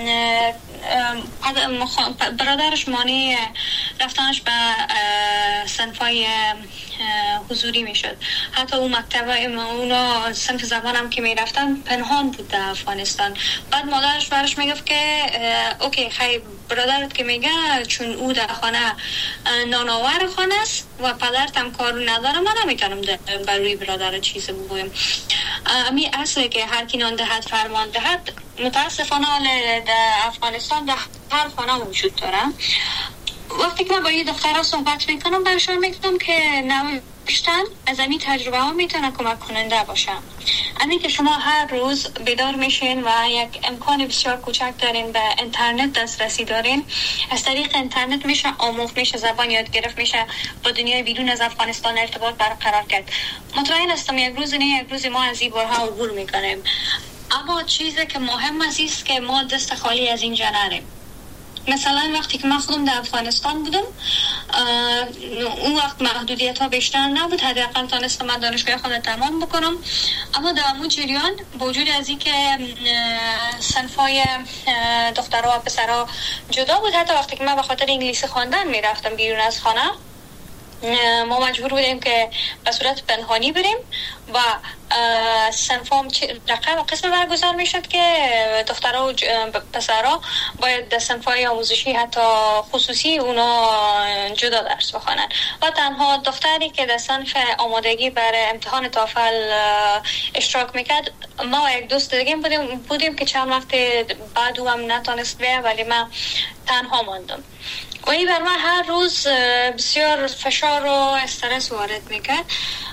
برادرش مانع رفتنش به صنفای حضوری میشد. حتی اون مکتب اونا صنف زبان هم که میرفتن پنهان بود در افغانستان. بعد مادرش برش میگفت که اوکی خیلی برادرت که میگه چون او در خانه نانآور خانه است و پدرت هم کارو نداره من نمیتونم بر روی برادر چیز بگویم. امی اصله که هر کی نان دهد فرمان دهد متاسفانه در افغانستان در هر خانه وجود داره. وقتی که من با یه دخترها صحبت میکنم برشان میکنم که نوشتن از این تجربه ها میتونه کمک کننده باشه. همین که شما هر روز بیدار میشین و یک امکان بسیار کوچک دارین به اینترنت دسترسی دارین، از طریق اینترنت میشه آموخت، میشه زبان یاد گرفت، میشه با دنیای بیرون از افغانستان ارتباط برقرار کرد. مطمئن هستم یک روز نه یک روز ما از این بارها عبور میکنیم. اما چیزی که مهم است که ما دست خالی از اینجا نریم. مثلا وقتی که من خودم در افغانستان بودم اون وقت محدودیت ها بیشتر نبود، حداقل تونستم من دانشگاه خودم تمام بکنم. اما در اون جریان با وجود از این که صنفای دخترها و پسرها جدا بود، حتی وقتی که من به خاطر انگلیسی خواندن میرفتم بیرون از خانه ما مجبور بودیم که به صورت پنهانی بریم و صنفام رقم قسم برگزار میشد که دخترها و پسرها باید در صنف‌های آموزشی حتی خصوصی اونا جدا درس بخوانن و تنها دختری که در صنف آمادگی برای امتحان توفل اشتراک میکرد ما یک دوست دیگه بودیم بودیم که چند وقت بعد او هم نتونست بیه ولی من تنها ماندم و این بر من هر روز بسیار فشار و استرس وارد میکرد.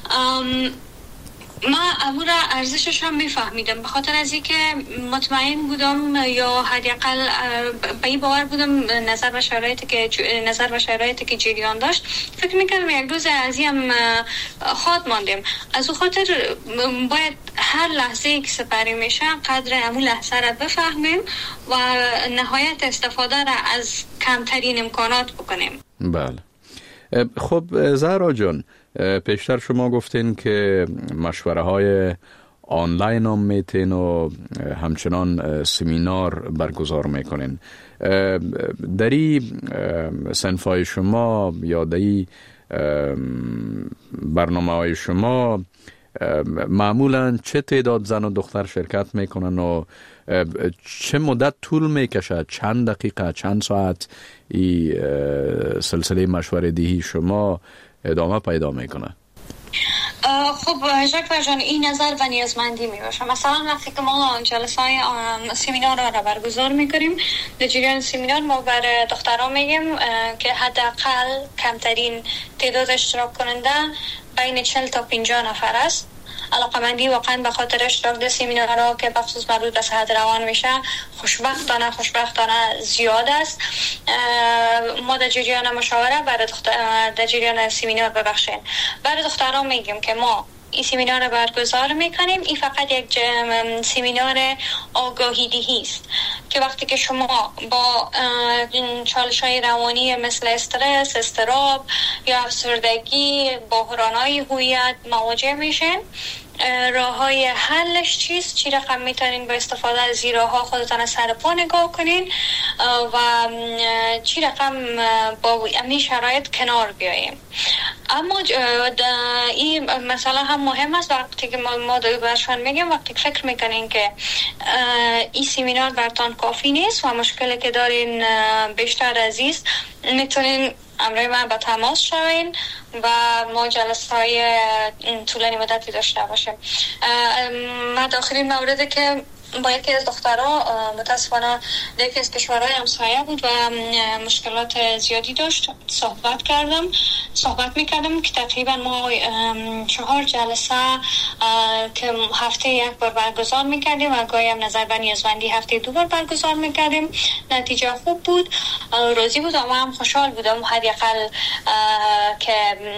ما امور ارزشش هم میفهمیدم به خاطر از اینکه مطمئن بودم یا حداقل به این باور بودم نظر و شرایطی که نظر و شرایطی که جریان داشت فکر میکردم یک روز از این خواهد ماندیم. از اون خاطر باید هر لحظه که سپری میشه قدر همون لحظه را بفهمیم و نهایت استفاده را از کمترین امکانات بکنیم. بله. خب زهرا جان، پیشتر شما گفتین که مشوره های آنلاین هم میتین و همچنان سمینار برگزار میکنین. دری صنفای شما یا دری برنامه های شما معمولا چه تعداد زن و دختر شرکت میکنن و چه مدت طول میکشه؟ چند دقیقه، چند ساعت این سلسله مشوره دهی شما ادامه پیدا میکنه؟ خب جاکبر جان این نظر و نیازمندی می باشه. مثلا وقتی که ما جلسه های سمینار را برگزار میکنیم در جریان سمینار ما بر دختران میگیم که حداقل کمترین تعداد اشتراک کننده بین چهل تا پنجاه نفر است. علاقمندی واقعا به خاطر اشتراک در سمینارها که بخصوص مربوط به صحت روان میشه خوشبختانه خوشبختانه زیاد است. ما در جریان مشاوره برای دختر در جریان سمینار ببخشین برای دختران میگیم که ما این سمینار رو برگزار میکنیم. این فقط یک سمینار آگاهی دهی است که وقتی که شما با چالش‌های روانی مثل استرس، اضطراب یا افسردگی، بحران‌های هویت مواجه میشین، راه‌های حلش چیست؟ چی رقم میتونین با استفاده از این راه‌ها خودتان سر پا نگاه کنین و چی رقم با این شرایط کنار بیاییم. اما این مسئله هم مهم است وقتی که ما ما برشان میگیم وقتی فکر میکنین که این سمینار براتون کافی نیست و مشکلی که دارین بیشتر عزیز میتونین امروی من با تماس شوین و ما جلسه های طولانی مدتی داشته باشیم. من آخرین مورده که با یکی از دخترها متاسفانه در یکی از کشورهای همسایه بود و مشکلات زیادی داشت صحبت کردم صحبت میکردم که تقریبا ما چهار جلسه که هفته یک بار برگزار میکردیم و گاهی هم نظر و نیازمندی هفته دو بار برگزار میکردیم. نتیجه خوب بود، راضی بودم و هم خوشحال بودم حداقل که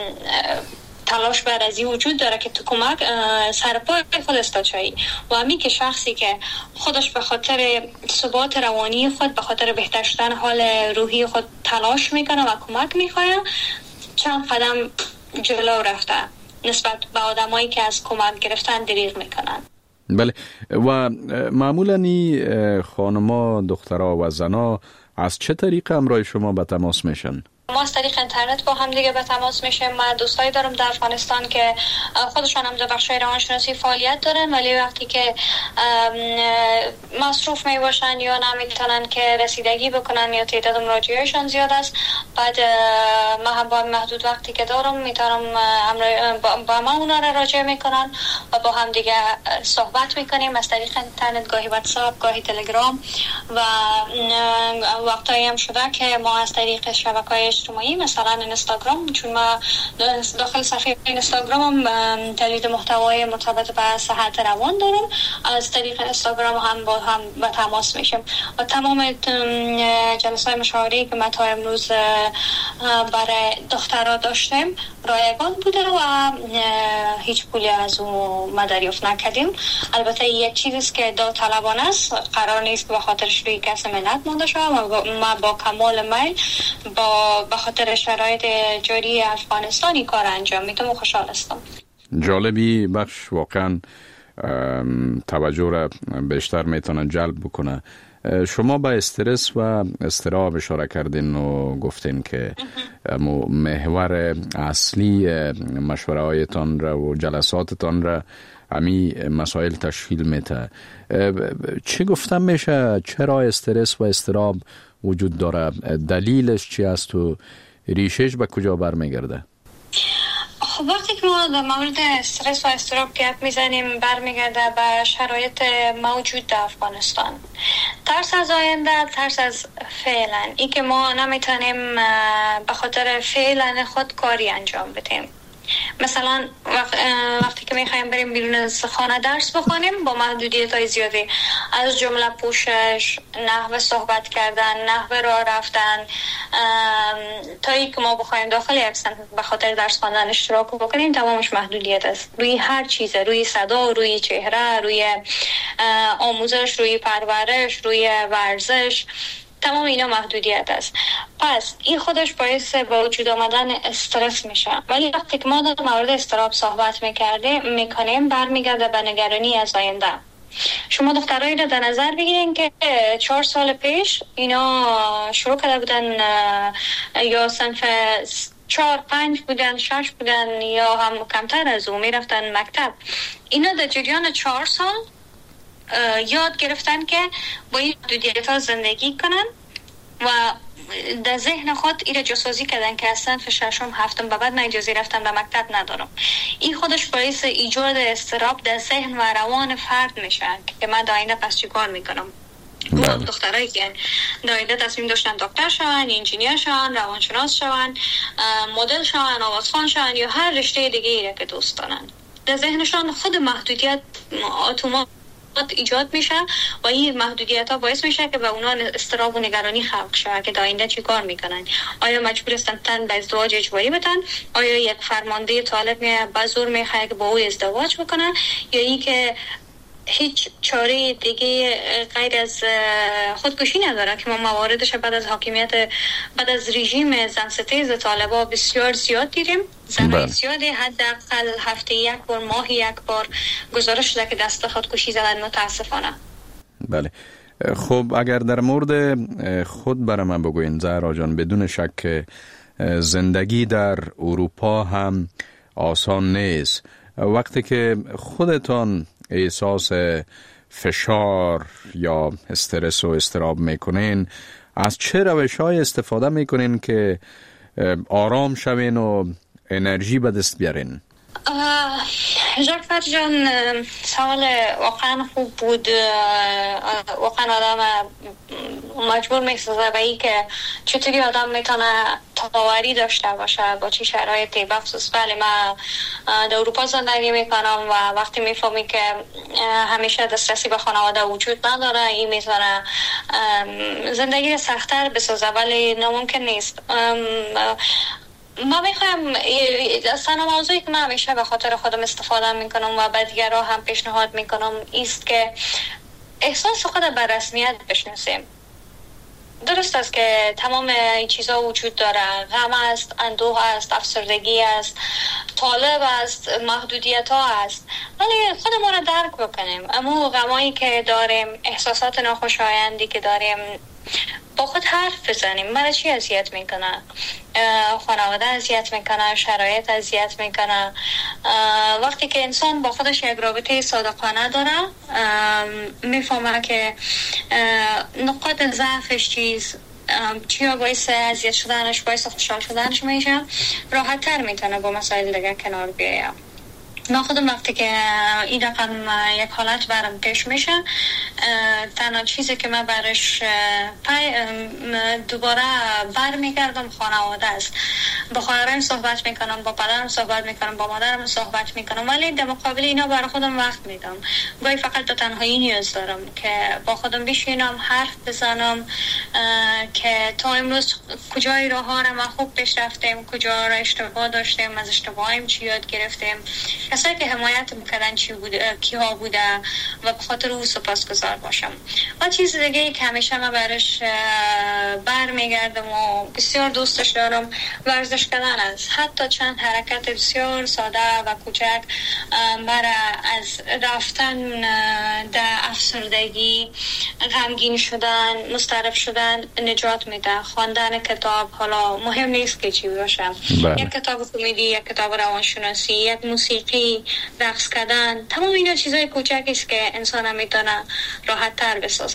تلاش بر ازی وجود داره که تو کمک سرپای خود استادشایی و همین که شخصی که خودش به خاطر ثبات روانی خود به خاطر بهتر شدن حال روحی خود تلاش میکنه و کمک میکنه چند قدم جلو رفته نسبت به آدمایی که از کمک گرفتن دریغ میکنن. بله. و معمولا این خانما، دخترها و زنا از چه طریق همراه شما به تماس میشن؟ ما از طریق اینترنت با هم دیگه به تماس میشیم. من دوستایی دارم در افغانستان که خودشان هم در بخشای روانشناسی فعالیت دارن ولی وقتی که مصروف می باشن یا نمیتونن که رسیدگی بکنن یا تعداد مراجعهشان زیاد است، بعد ما هم با محدود وقتی که دارم میتونم با ما اونا را راجع میکنن و با هم دیگه صحبت میکنیم از طریق اینترنت، گاهی واتساپ، گاهی تلگرام و وقتایی هم شده که ما از طریق شبکه‌های اجتماعی مثلا اینستاگرام، چون ما داخل صفحه اینستاگرام هم تولید محتوای مرتبط به صحت روان دارم، از طریق اینستاگرام هم با هم به تماس میشیم و تمام جلسات مشاوره که ما تا امروز برای دخترها داشتیم رایگان بوده و هیچ پولی از اون ما دریافت نکردیم. البته یک چیزی که داوطلبانه است، قرار نیست که به خاطرش روی کس منت مونده شوم و ما با کمال میل با به خاطر شرایط جاری افغانستانی کار انجام میدم و خوشحال هستم. جالبی بخش واقعا توجه را بیشتر میتونه جلب بکنه. شما به استرس و اضطراب اشاره کردین و گفتین که محور اصلی مشوره هایتان را و جلساتتان را همی مسائل تشکیل میته. چی گفتم میشه؟ چرا استرس و اضطراب وجود داره؟ دلیلش چی است و ریشش به کجا برمیگرده؟ خب وقتی که ما در مورد استرس و اضطراب گپ میزنیم برمیگرده به شرایط موجود در افغانستان. ترس از آینده، ترس از فعلا، این که ما نمیتونیم به خاطر فعلا خود کاری انجام بدیم. مثلا وقتی که میخوایم بریم بیرون از خانه درس بخونیم با محدودیت های زیادی، از جمله پوشش، نحوه صحبت کردن، نحوه راه رفتن، تا ای که ما بخوایم داخل یک صنف به خاطر درس خواندن اشتراک بکنیم، تمامش محدودیت است. روی هر چیز، روی صدا، روی چهره، روی آموزش، روی پرورش، روی ورزش، تمام اینا محدودیت است. پس این خودش باعث با وجود آمدن استرس میشه. ولی وقتی که ما در مورد اضطراب صحبت میکردیم میکنیم برمیگرده به نگرانی از آینده. شما دخترایی رو در نظر بگیرین که چهار سال پیش اینا شروع کرده بودن یا صنف چهار پنج بودن، شش بودن یا هم کمتر از اون میرفتن مکتب. اینا در جریان چهار سال یاد گرفتن که با این محدودیت ها زندگی کنن و در ذهن خود ایره جاسازی کردن که از صنف ششم هفتم به بعد من اجازه رفتن به مکتب ندارم. این خودش باعث ایجاد اضطراب در ذهن و روان فرد میشه که من در آینده پس چی کار میکنم. اون دخترایی که در آینده تصمیم داشتن دکتر شون، انجینیر شون، روانشناس شون، مدل شون، آوازخوان شون یا هر رشته دیگه ایره که دوست دارن، در ذهنشان خود محدودیت اتومات ایجاد میشه و این محدودیت ها باعث میشه که به اونا اضطراب و نگرانی خلق شه که در آینده چی کار میکنن. آیا مجبور هستن تن به ازدواج اجباری بدن؟ آیا یک فرمانده طالب میه به زور میخواد که با او ازدواج بکنن؟ یا این که هیچ چاره دیگه غیر از خودکشی نداره که ما مواردش بعد از حاکمیت بعد از رژیم زن ستیز طالبا بسیار زیاد دیدیم. زنهای زیادی حداقل هفته یک بار، ماه یک بار گزارش شده که دست خودکشی زدن متاسفانه. بله. خب اگر در مورد خود برای من بگوین زهرا جان، بدون شک زندگی در اروپا هم آسان نیست. وقتی که خودتان احساس فشار یا استرس و اضطراب میکنین، از چه روش‌های استفاده میکنین که آرام شوین و انرژی به دست بیارین؟ جعفر جان، سوال واقعا خوب بود. واقعا آدم مجبور میسازه به این که چطوری آدم میتونه تداوری داشته باشه با چی شرایطی. بخصوص بله من در اروپا زندگی میکنم و وقتی میفهمی که همیشه دسترسی به خانواده وجود نداره، این میتونه زندگی سخت‌تر بسازه، ولی ناممکن نیست. ما میخوایم اصلا موضوعی که من همیشه به خاطر خودم استفاده میکنم و به دیگرها هم پیشنهاد میکنم ایست که احساس خود به رسمیت بشناسیم. درست است که تمام این چیزها وجود داره، غم است، اندوه است، افسردگی است، طالب است، محدودیت ها است، ولی خودمون رو درک بکنیم. اما غمایی که داریم، احساسات ناخوشایندی که داریم، با خود حرف بزنیم. مرا چی اذیت میکنه؟ خانواده اذیت میکنه، شرایط اذیت میکنه. وقتی که انسان با خودش یک رابطه صادقانه داره، میفهمه که نقاط ضعفش چیز چیا باعث اذیت شدنش، باعث خوشحال شدنش میشه، راحت تر میتونه با مسائل دیگه کنار بیایه. من خودم وقتی که این رقم یک حالت برام پیش میشه، تنها چیزی که من برش دوباره بر میگردم خانواده است. با خواهرم صحبت میکنم، با پدرم صحبت میکنم، با مادرم صحبت میکنم، ولی در مقابل اینا برای خودم وقت میدم. گاهی فقط به تنهایی نیاز دارم که با خودم بشینم، حرف بزنم که تا امروز کجای راه ها رو ما خوب پیش رفتیم، کجا را اشتباه داشتیم، از اشتباهیم چی یاد گرفتیم، کسایی که حمایت میکردن چی بوده، کیها بوده و به خاطر او سپاسگزار باشم. و چیز دیگه ای که همیشه من برش بر میگردم و بسیار دوستش دارم ورزش کردن است. حتی چند حرکت بسیار ساده و کوچک برای از رفتن در افسردگی غمگین شدن، مضطرب شدن نجات میده. خواندن کتاب حالا مهم نیست که چی باشه، یک کتاب کمدی، یک کتاب روانشناسی، یک موسیقی، رقص کردن، تمام اینا چیزای کوچکی است که انسان میتونه راحت تر بسازه.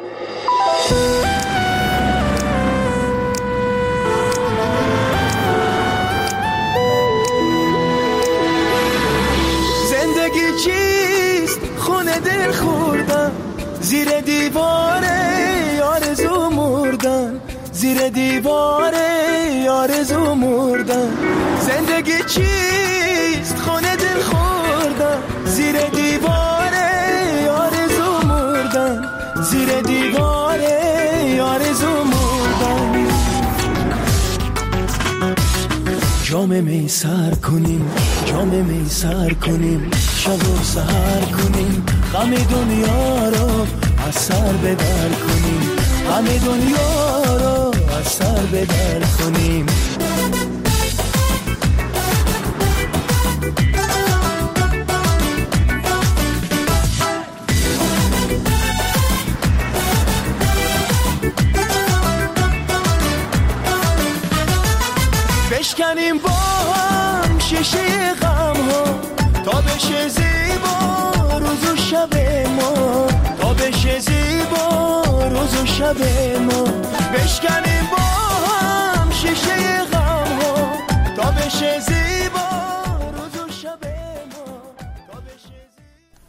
زندگی چیست؟ خونه دل خوردن، زیر دیواره آرزو مردن، زیر دیواره آرزو مردن. زندگی چیست؟ خونه دل خوردن، زیر دیواره آرزو مردن، زیر دیواره آرزو مردن. جام می سر کنیم، جام می سر کنیم، شب و سحر کنیم، غم دنیا رو از سر بدر کنیم، غم دنیا رو از سر بدر کنیم. بشکنیم با هم شیشه غم ها تا بشه زیبا روز و شب ما، تا بشه زیبا روز و شب ما. بشکنیم با هم شیشه غم ها تا بشه زیبا